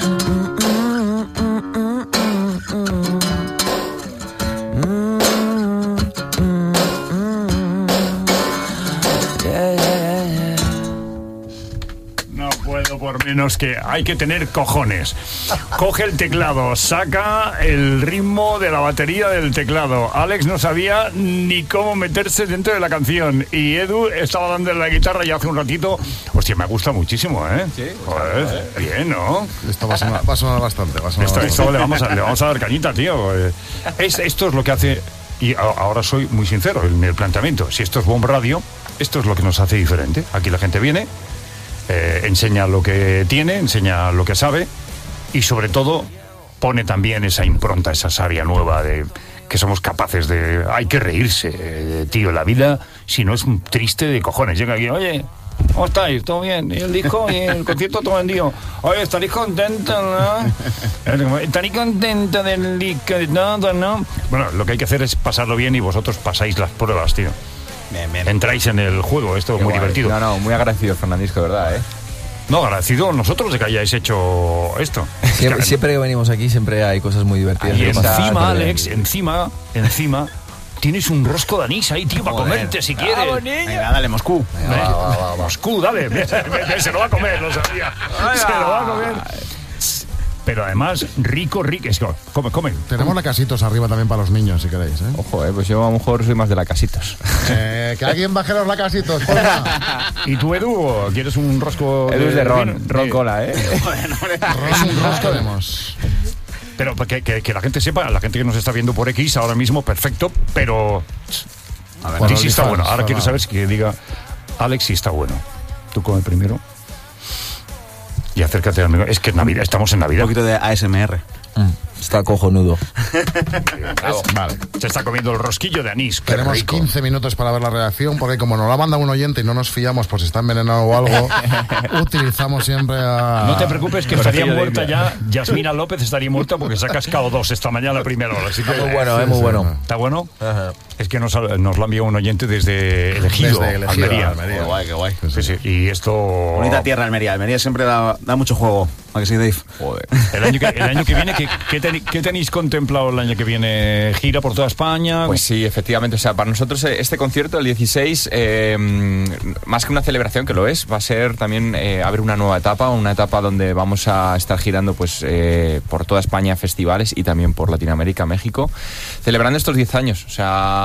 Por menos que hay que tener cojones. Coge el teclado, saca el ritmo de la batería del teclado. Alex no sabía ni cómo meterse dentro de la canción y Edu estaba dando la guitarra ya hace un ratito. Hostia, me gusta muchísimo, ¿eh? Sí. Joder, bien, ¿no? Esto va a sonar, va a sonar bastante. Va a sonar esto bastante. esto le, vamos a, le vamos a dar cañita, tío. Es, esto es lo que hace... Y ahora soy muy sincero en el planteamiento. Si esto es Bomb Radio, esto es lo que nos hace diferente. Aquí la gente viene... Eh, enseña lo que tiene, enseña lo que sabe y sobre todo pone también esa impronta, esa savia nueva de que somos capaces de... Hay que reírse, eh, tío, la vida si no es triste de cojones. Llega aquí, oye, ¿cómo estáis? ¿Todo bien? ¿Y el disco? ¿Y el concierto? Todo vendido. Oye, ¿estaréis contentos, no? ¿Estaréis contentos del disco? No, no. Bueno, lo que hay que hacer es pasarlo bien y vosotros pasáis las pruebas, tío. Bien, bien. Entráis en el juego, esto es muy guay. Divertido. No, no, muy agradecido, Fernandisco, de verdad, ¿eh? No, agradecido nosotros de que hayáis hecho esto. Siempre, siempre que venimos aquí siempre hay cosas muy divertidas. Y encima, Alex, encima, encima, tienes un rosco de anís ahí, tío, para comerte si quieres. ¡Vamos, niño! Venga, dale, Moscú. Venga, va, va, va, va. Moscú, dale. Se lo va a comer, lo sabía. Se lo va a comer. Pero además, rico, rico. Es que, come, come. Tenemos la Casitos arriba también para los niños, si queréis, ¿eh? Ojo, eh, pues yo a lo mejor soy más de la Casitos. Eh, que alguien baje los la Casitos, porfa. ¿Y tú, Edu, quieres un rosco? Edu es de ron, ron cola, ¿eh? Bueno, un rosco tenemos. Pero que, que, que la gente sepa, la gente que nos está viendo por X ahora mismo, perfecto, pero... A ver, bueno, sí está bueno. Ahora quiero saber si que diga, Alex, sí está bueno. Tú come primero. Y acércate al micrófono. Es que es Navidad, estamos en Navidad. Un poquito de A S M R. Mm, está cojonudo. Vale. Se está comiendo el rosquillo de anís. Tenemos rico. quince minutos para ver la reacción, porque como nos la manda un oyente y no nos fiamos por si está envenenado o algo, utilizamos siempre a... No te preocupes, que estaría muerta ya. Yasmina López estaría muerta porque se ha cascado dos esta mañana a primera hora. Así que, muy bueno, es muy bueno. ¿Está bueno? Ajá. Es que nos, nos lo ha enviado un oyente desde El Ejido, desde El Ejido, Almería. Almería. Qué guay, qué guay. Sí, sí. Y esto... Bonita tierra, Almería. Almería siempre da, da mucho juego. ¿A que sí, Dave? Joder. El año que, el año que viene, ¿qué, qué, ten, ¿qué tenéis contemplado el año que viene? ¿Gira por toda España? Pues sí, efectivamente. O sea, para nosotros este concierto, el dieciséis, eh, más que una celebración, que lo es, va a ser también eh, abrir una nueva etapa, una etapa donde vamos a estar girando pues eh, por toda España festivales y también por Latinoamérica, México, celebrando estos diez años. O sea,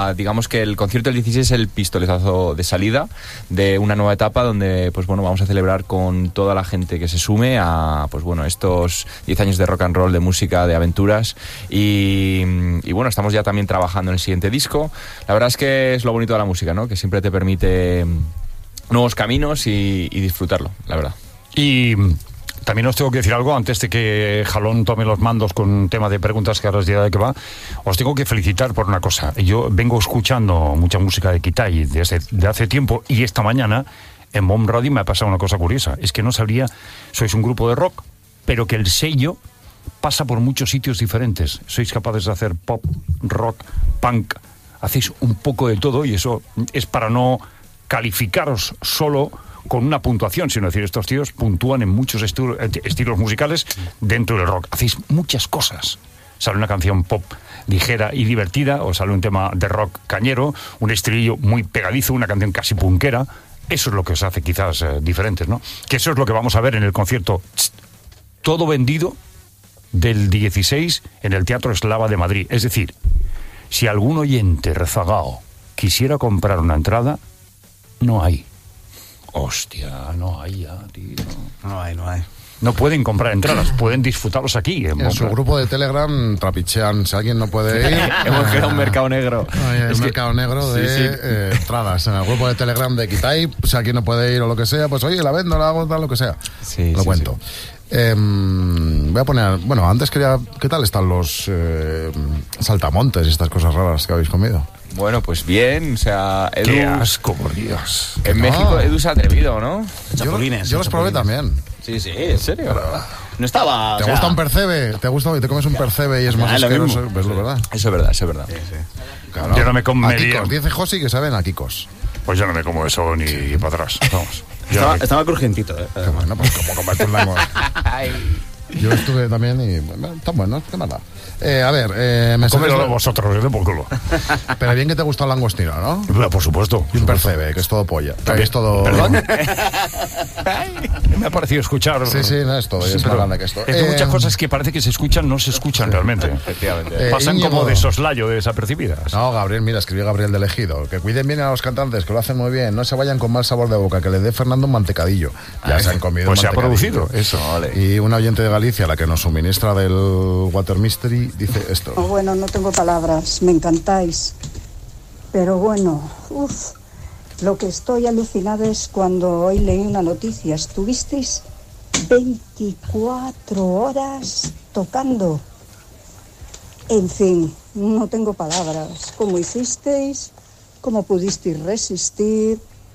la, digamos que el concierto del dieciséis es el pistoletazo de salida de una nueva etapa donde, pues bueno, vamos a celebrar con toda la gente que se sume a, pues bueno, estos diez años de rock and roll, de música, de aventuras y, y bueno, estamos ya también trabajando en el siguiente disco. La verdad es que es lo bonito de la música, ¿no? Que siempre te permite nuevos caminos y, y disfrutarlo, la verdad. Y también os tengo que decir algo antes de que Jalón tome los mandos con un tema de preguntas que ahora es día de que va. Os tengo que felicitar por una cosa. Yo vengo escuchando mucha música de Kitay desde de hace tiempo y esta mañana en Bomb Radio me ha pasado una cosa curiosa. Es que no sabría, sois un grupo de rock, pero que el sello pasa por muchos sitios diferentes. Sois capaces de hacer pop, rock, punk, hacéis un poco de todo y eso es para no calificaros solo con una puntuación, sino decir, estos tíos puntúan en muchos estilos, estilos musicales dentro del rock. Hacéis muchas cosas. Sale una canción pop ligera y divertida, o sale un tema de rock cañero, un estribillo muy pegadizo, una canción casi punkera. Eso es lo que os hace quizás eh, diferentes, ¿no? Que eso es lo que vamos a ver en el concierto Todo Vendido del dieciséis en el Teatro Eslava de Madrid. Es decir, si algún oyente rezagado quisiera comprar una entrada, no hay. Hostia, no hay ya, tío. No hay, no hay. No pueden comprar entradas, pueden disfrutarlos aquí. En, en su grupo de Telegram trapichean, si alguien no puede ir... Hemos creado un mercado negro. Hay un es mercado que... negro de sí, sí. Eh, entradas. En el grupo de Telegram de Kitay, si alguien no puede ir o lo que sea, pues oye, la vendo, la hago, tal, lo que sea. Sí, lo sí, cuento. Sí. Eh, voy a poner... Bueno, antes quería... ¿Qué tal están los eh, saltamontes y estas cosas raras que habéis comido? Bueno, pues bien, o sea, Edu... ¡Qué asco, por Dios! En no. México Edu se ha atrevido, ¿no? Chapulines. Yo, yo los probé también. Sí, sí, en serio. Pero, no estaba... ¿Te o sea, gusta un percebe? ¿Te gusta y te comes un percebe y es más Ah, asqueroso? ¿Ves lo verdad? Eso es verdad, eso es verdad. Sí, sí. Claro. Yo no me comería... A Kikos, dice Josi que saben a Kikos. Pues yo no me como eso ni sí. para atrás. Vamos. Estaba, no... estaba crujientito, ¿eh? Qué bueno, pues como comerte un lango. Yo estuve también y... Bueno, está bueno, qué mala. Eh, a ver, eh, me Cómelo de vosotros, de por culo. Pero bien que te gusta el langostino, ¿no? Bueno, por supuesto. Y un percebe, que es todo polla. También es todo... ¿Perdón? Me ha parecido escuchar... Sí, sí, no es todo, sí, es más grande que esto. Es que eh... muchas cosas que parece que se escuchan no se escuchan sí. realmente. Efectivamente. Eh, Pasan Íñigo... como de soslayo, de desapercibidas. No, Gabriel, mira, escribió Gabriel de Ejido. Que cuiden bien a los cantantes, que lo hacen muy bien. No se vayan con mal sabor de boca, que le dé Fernando un mantecadillo. Ya Ay, se han comido Pues se ha producido eso. Vale. Y una oyente de Galicia, la que nos suministra del Water Mystery, dice esto. Oh, bueno, no tengo palabras, me encantáis. Pero bueno, uff, lo que estoy alucinada es cuando hoy leí una noticia. Estuvisteis veinticuatro horas tocando. En fin, no tengo palabras. ¿Cómo hicisteis? ¿Cómo pudisteis resistir?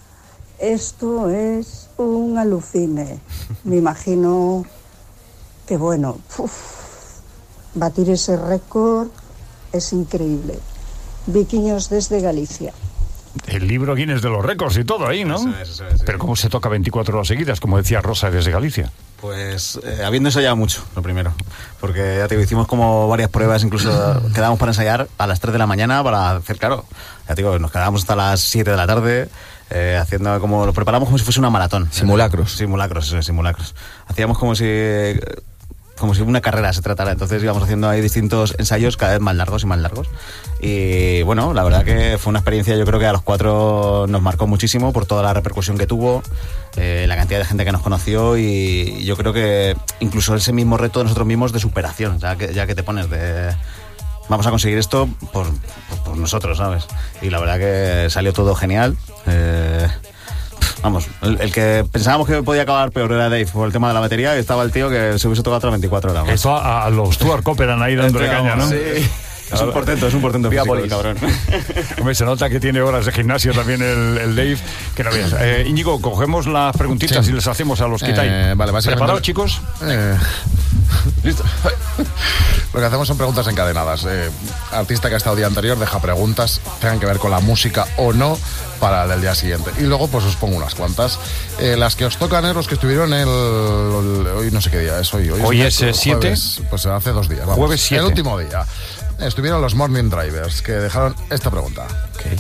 Esto es un alucine. Me imagino que bueno, uf, batir ese récord es increíble. Viquiños desde Galicia. El libro Guinness de los récords y todo ahí, ¿no? Eso es, eso es, sí. Pero ¿cómo se toca veinticuatro horas seguidas? Como decía Rosa desde Galicia. Pues eh, habiendo ensayado mucho, lo primero. Porque ya te digo, hicimos como varias pruebas, incluso quedábamos para ensayar a las tres de la mañana para hacer, claro, ya te digo, nos quedábamos hasta las siete de la tarde eh, haciendo como, lo preparamos como si fuese una maratón. Simulacros. Simulacros, eso es, simulacros. Hacíamos como si... como si una carrera se tratara, entonces íbamos haciendo ahí distintos ensayos cada vez más largos y más largos y bueno, la verdad que fue una experiencia, yo creo que a los cuatro nos marcó muchísimo por toda la repercusión que tuvo, eh, la cantidad de gente que nos conoció y yo creo que incluso ese mismo reto de nosotros mismos de superación, ya que, ya que te pones de... vamos a conseguir esto por, por, por nosotros, ¿sabes? Y la verdad que salió todo genial. eh, Vamos, el, el que pensábamos que podía acabar peor era Dave por el tema de la batería y estaba el tío que se hubiese tocado otras veinticuatro horas. Eso a, a los Stuart Copeland ahí dándole caña, ¿no? Sí. Es un portento, es un portento físico, el cabrón. Hombre, se nota que tiene horas de gimnasio también el, el Dave, que no veas. Eh, Íñigo, cogemos las preguntitas sí. y les hacemos a los Kitay. Eh, vale, ¿Preparados, chicos? Eh... Listo. Lo que hacemos son preguntas encadenadas. Eh, artista que ha estado el día anterior deja preguntas, tengan que ver con la música o no, para el del día siguiente. Y luego pues os pongo unas cuantas. Eh, las que os tocan es los que estuvieron el, el... Hoy no sé qué día es hoy. Hoy, hoy es es siete. Pues hace dos días. Vamos, Jueves siete. El último día. Estuvieron los Morning Drivers, que dejaron esta pregunta. Okay.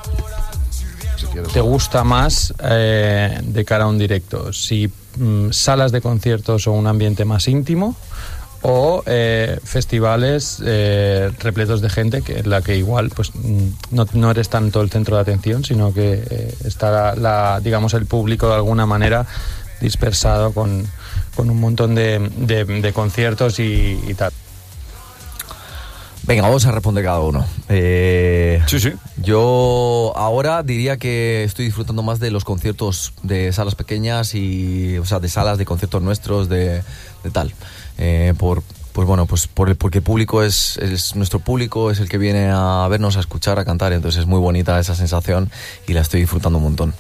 Si ¿te gusta más eh, de cara a un directo? Si mm, salas de conciertos o un ambiente más íntimo, o eh, festivales eh, repletos de gente que en la que igual pues no, no eres tanto el centro de atención, sino que eh, está la, la, digamos, el público de alguna manera dispersado con, con un montón de, de, de conciertos y, y tal. Venga, vamos a responder cada uno. Eh, sí, sí. Yo ahora diría que estoy disfrutando más de los conciertos de salas pequeñas y, o sea, de salas de conciertos nuestros, de, de tal. Eh, por, pues bueno, pues por el, porque el público es, es nuestro público, es el que viene a vernos, a escuchar, a cantar. Entonces es muy bonita esa sensación y la estoy disfrutando un montón.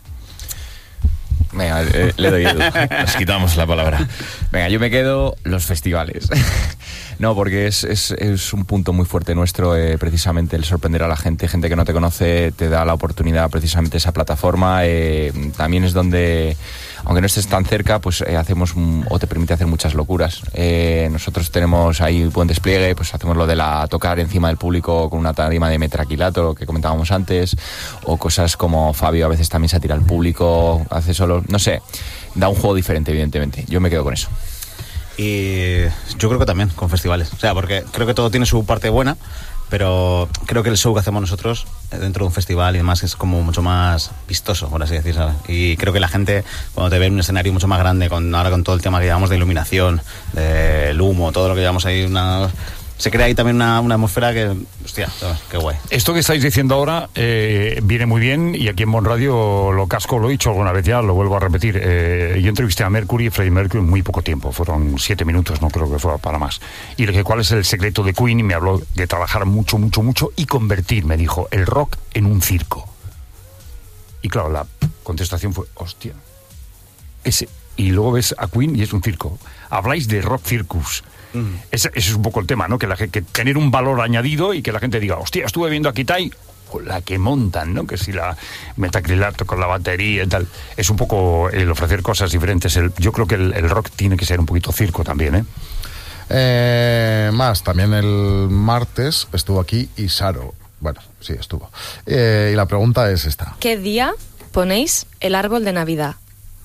Venga, eh, le doy Edu. Nos quitamos la palabra. Venga, yo me quedo los festivales. No, porque es, es, es un punto muy fuerte nuestro, eh, precisamente el sorprender a la gente. Gente que no te conoce te da la oportunidad, precisamente esa plataforma. Eh, también es donde, aunque no estés tan cerca, pues eh, hacemos o te permite hacer muchas locuras. Eh, nosotros tenemos ahí buen despliegue, pues hacemos lo de la tocar encima del público con una tarima de metraquilato, lo que comentábamos antes, o cosas como Fabio a veces también se atira al público, hace solo, no sé, da un juego diferente, evidentemente. Yo me quedo con eso. Y yo creo que también con festivales, o sea, porque creo que todo tiene su parte buena, pero creo que el show que hacemos nosotros dentro de un festival y demás es como mucho más vistoso, por así decir, ¿sabes? Y creo que la gente cuando te ve en un escenario mucho más grande, con, ahora con todo el tema que llevamos de iluminación, del humo, todo lo que llevamos ahí, una... se crea ahí también una, una atmósfera que, hostia, qué guay. Esto que estáis diciendo ahora eh, viene muy bien, y aquí en Bon Radio lo casco, lo he dicho alguna vez ya, lo vuelvo a repetir. Eh, yo entrevisté a Mercury, Freddie Mercury, en muy poco tiempo, fueron siete minutos, no creo que fuera para más. Y le dije, ¿cuál es el secreto de Queen? Y me habló de trabajar mucho, mucho, mucho y convertir, me dijo, el rock en un circo. Y claro, la contestación fue, hostia, ese. Y luego ves a Queen y es un circo. Habláis de rock circus. Mm. Ese, ese es un poco el tema, ¿no? Que, la, que tener un valor añadido y que la gente diga, hostia, estuve viendo a Kitai, o la que montan, ¿no? Que si la metacrilato con la batería y tal. Es un poco el ofrecer cosas diferentes. El, yo creo que el, el rock tiene que ser un poquito circo también, ¿eh? Eh, más, también el martes estuvo aquí Isaro. Bueno, sí, estuvo. Eh, y la pregunta es esta. ¿Qué día ponéis el árbol de Navidad?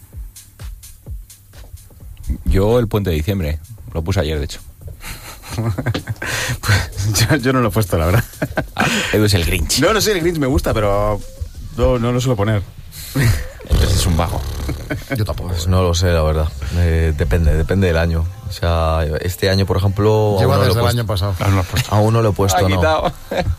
Yo el puente de diciembre. Lo puse ayer, de hecho. Pues yo, yo no lo he puesto, la verdad. Ah, Edu es el Grinch. No, no sé, el Grinch me gusta, pero no, no lo suelo poner. Entonces es un vago. Yo tampoco. Pues no lo sé, la verdad. Eh, depende, depende del año. O sea, este año, por ejemplo... Lleva aún no desde lo el año pasado. Aún no lo he puesto, no. no. Quitado.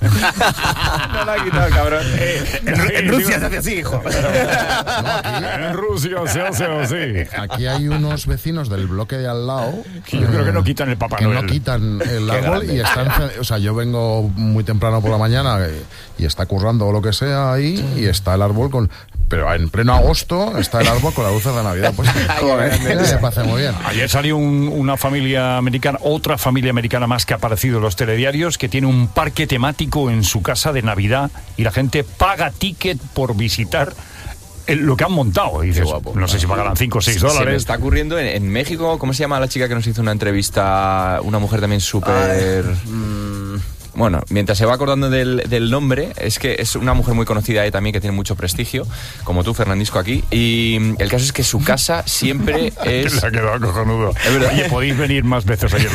No lo ha quitado, cabrón. Eh, en, en Rusia se hace así, hijo. No, aquí, en Rusia se hace así. Aquí hay unos vecinos del bloque de al lado... Que yo eh, creo que no quitan el Papá que Noel. no quitan el árbol y están... O sea, yo vengo muy temprano por la mañana y, y está currando o lo que sea ahí y está el árbol con... Pero en pleno agosto está el árbol con las luces de Navidad. Pues joder, se pasa muy bien. Ayer salió un, una familia americana, otra familia americana más que ha aparecido en los telediarios, que tiene un parque temático en su casa de Navidad y la gente paga ticket por visitar el, lo que han montado. Y dices, guapo, no sé si pagarán cinco o seis dólares. Se me está ocurriendo en, en México, ¿cómo se llama la chica que nos hizo una entrevista? Una mujer también súper... Bueno, mientras se va acordando del, del nombre, es que es una mujer muy conocida ahí también, que tiene mucho prestigio, como tú, Fernandisco, aquí. Y el caso es que su casa siempre es... Se ha quedado cojonudo. Es verdad. Oye, podéis venir más veces ayer.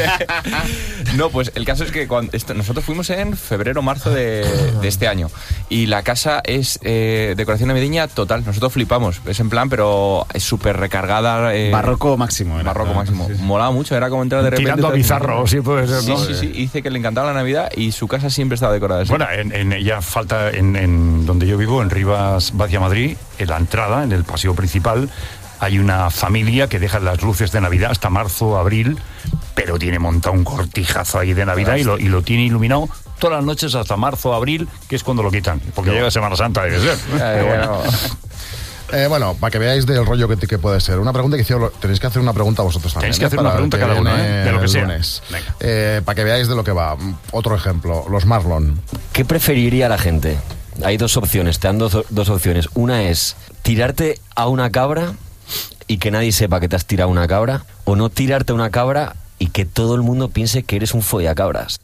No, pues el caso es que cuando esto, nosotros fuimos en febrero, marzo de, de este año. Y la casa es eh, decoración navideña total. Nosotros flipamos. Es en plan, pero es súper recargada. Eh, barroco máximo. Era, barroco máximo. Sí, sí. Molaba mucho. Era como entrar de repente... Tirando a bizarro, sí puede ser, sí, ¿no? Sí, sí, sí. Dice que le encantaba la Navidad y su casa siempre estaba decorada así. Bueno, en, en, ya falta en, en donde yo vivo, en Rivas Vacia Madrid, en la entrada, en el paseo principal, hay una familia que deja las luces de Navidad hasta marzo, abril, pero tiene montado un cortijazo ahí de Navidad y lo, y lo tiene iluminado todas las noches hasta marzo, abril, que es cuando lo quitan, porque no. Llega Semana Santa, debe ser. Eh, bueno. Eh, bueno, para que veáis del rollo que, que puede ser. Una pregunta que hicieron, tenéis que hacer una pregunta vosotros también. Tenéis que hacer una pregunta cada uno, ¿eh? De lo que sea. Eh, para que veáis de lo que va. Otro ejemplo, los Marlon. ¿Qué preferiría la gente? Hay dos opciones, te dan dos, dos opciones. Una es tirarte a una cabra y que nadie sepa que te has tirado a una cabra, o no tirarte a una cabra y que todo el mundo piense que eres un follacabras.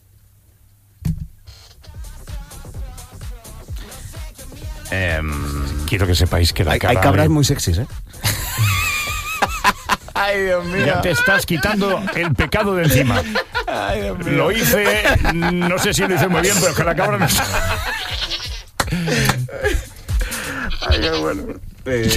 Eh, quiero que sepáis que la hay, cabra... hay cabras muy sexys, ¿eh? Ay, Dios mío. Ya te estás quitando el pecado de encima. Ay, Dios mío. Lo hice, no sé si lo hice muy bien, pero es que la cabra no está. Ay, qué bueno. Eh...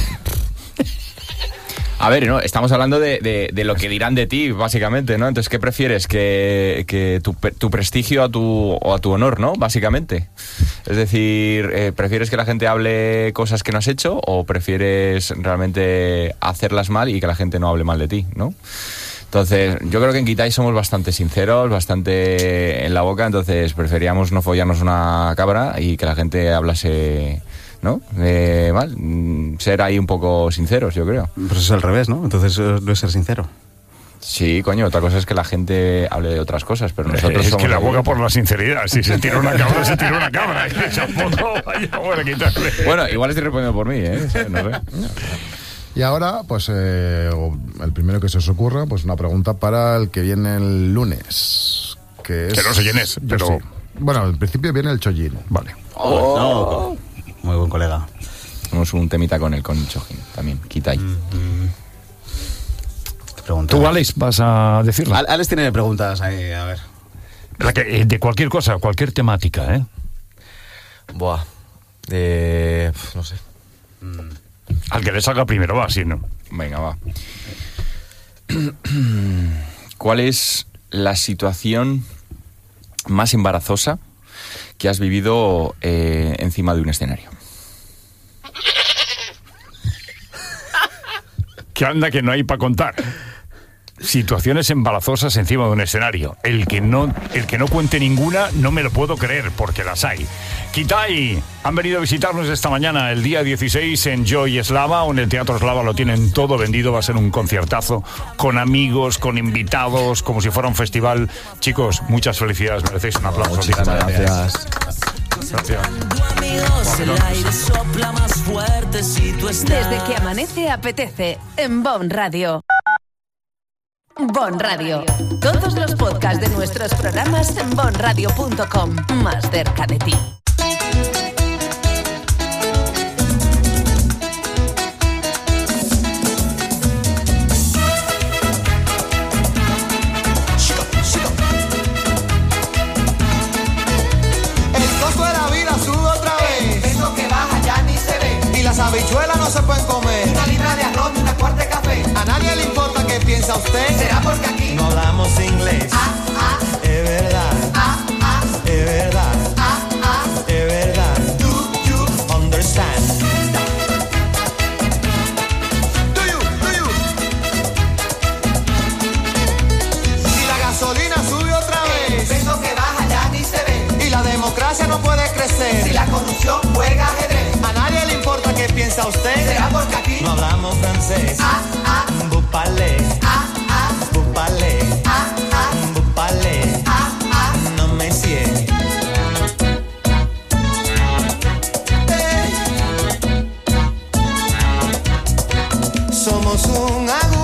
A ver, ¿no? Estamos hablando de, de, de lo que dirán de ti, básicamente, ¿no? Entonces, ¿qué prefieres? ¿Que, que tu, tu prestigio a tu, o a tu honor, ¿no? Básicamente. Es decir, eh, ¿prefieres que la gente hable cosas que no has hecho o prefieres realmente hacerlas mal y que la gente no hable mal de ti, ¿no? Entonces, yo creo que en Kitai somos bastante sinceros, bastante en la boca, entonces preferíamos no follarnos una cabra y que la gente hablase... ¿no? Eh, mal, ser ahí un poco sinceros, yo creo. Pues es al revés, ¿no? Entonces no es ser sincero. Sí, coño, otra cosa es que la gente hable de otras cosas, pero nosotros es somos... que la boca por la sinceridad, si se tira una cabra, se tira una cabra. Bueno, igual estoy respondiendo por mí, ¿eh? No sé. Y ahora, pues, eh, el primero que se os ocurra, pues una pregunta para el que viene el lunes. Que, es... que no sé quién es, pero... Sí. Bueno, al principio viene el Chojin. Vale. Oh, no. Muy buen colega. Tenemos un temita con él, con Chojin, también, Kitai. Mm-hmm. Tú, Alex, vas a decirlo. Alex tiene preguntas ahí, a ver. La que, de cualquier cosa, cualquier temática, ¿eh? Buah. Eh, no sé. Al que le salga primero, va, sí, ¿no? Venga, va. ¿Cuál es la situación más embarazosa que has vivido eh, encima de un escenario? Que anda que no hay para contar. Situaciones embarazosas encima de un escenario. El que no, el que no cuente ninguna, no me lo puedo creer, porque las hay. Kitai, han venido a visitarnos esta mañana, el día dieciséis en Joy Eslava, o en el Teatro Eslava, lo tienen todo vendido, va a ser un conciertazo, con amigos, con invitados, como si fuera un festival. Chicos, muchas felicidades, merecéis un aplauso. Muchas gracias. Gracias. Desde que amanece apetece en Bon Radio. Bon Radio. Todos los podcasts de nuestros programas en bon radio punto com. Más cerca de ti. Las habichuelas no se pueden comer. Una libra de arroz y una cuarta de café. A nadie le importa qué piensa usted. Será porque aquí no hablamos inglés. Ah, ah. Es verdad. Ah, ah. Es verdad. Ah, ah. Es verdad. Do you understand? Do you, do you? Si la gasolina sube otra vez, el peso que baja ya ni se ve. Y la democracia no puede crecer. Si la corrupción juega ajedrez. A nadie le importa qué piensa usted. Será porque aquí no hablamos francés. Ah, ah. Bupale. Ah, ah. Bupale. Ah, ah. Bupale. Ah, ah. No me sigue. Somos un agujero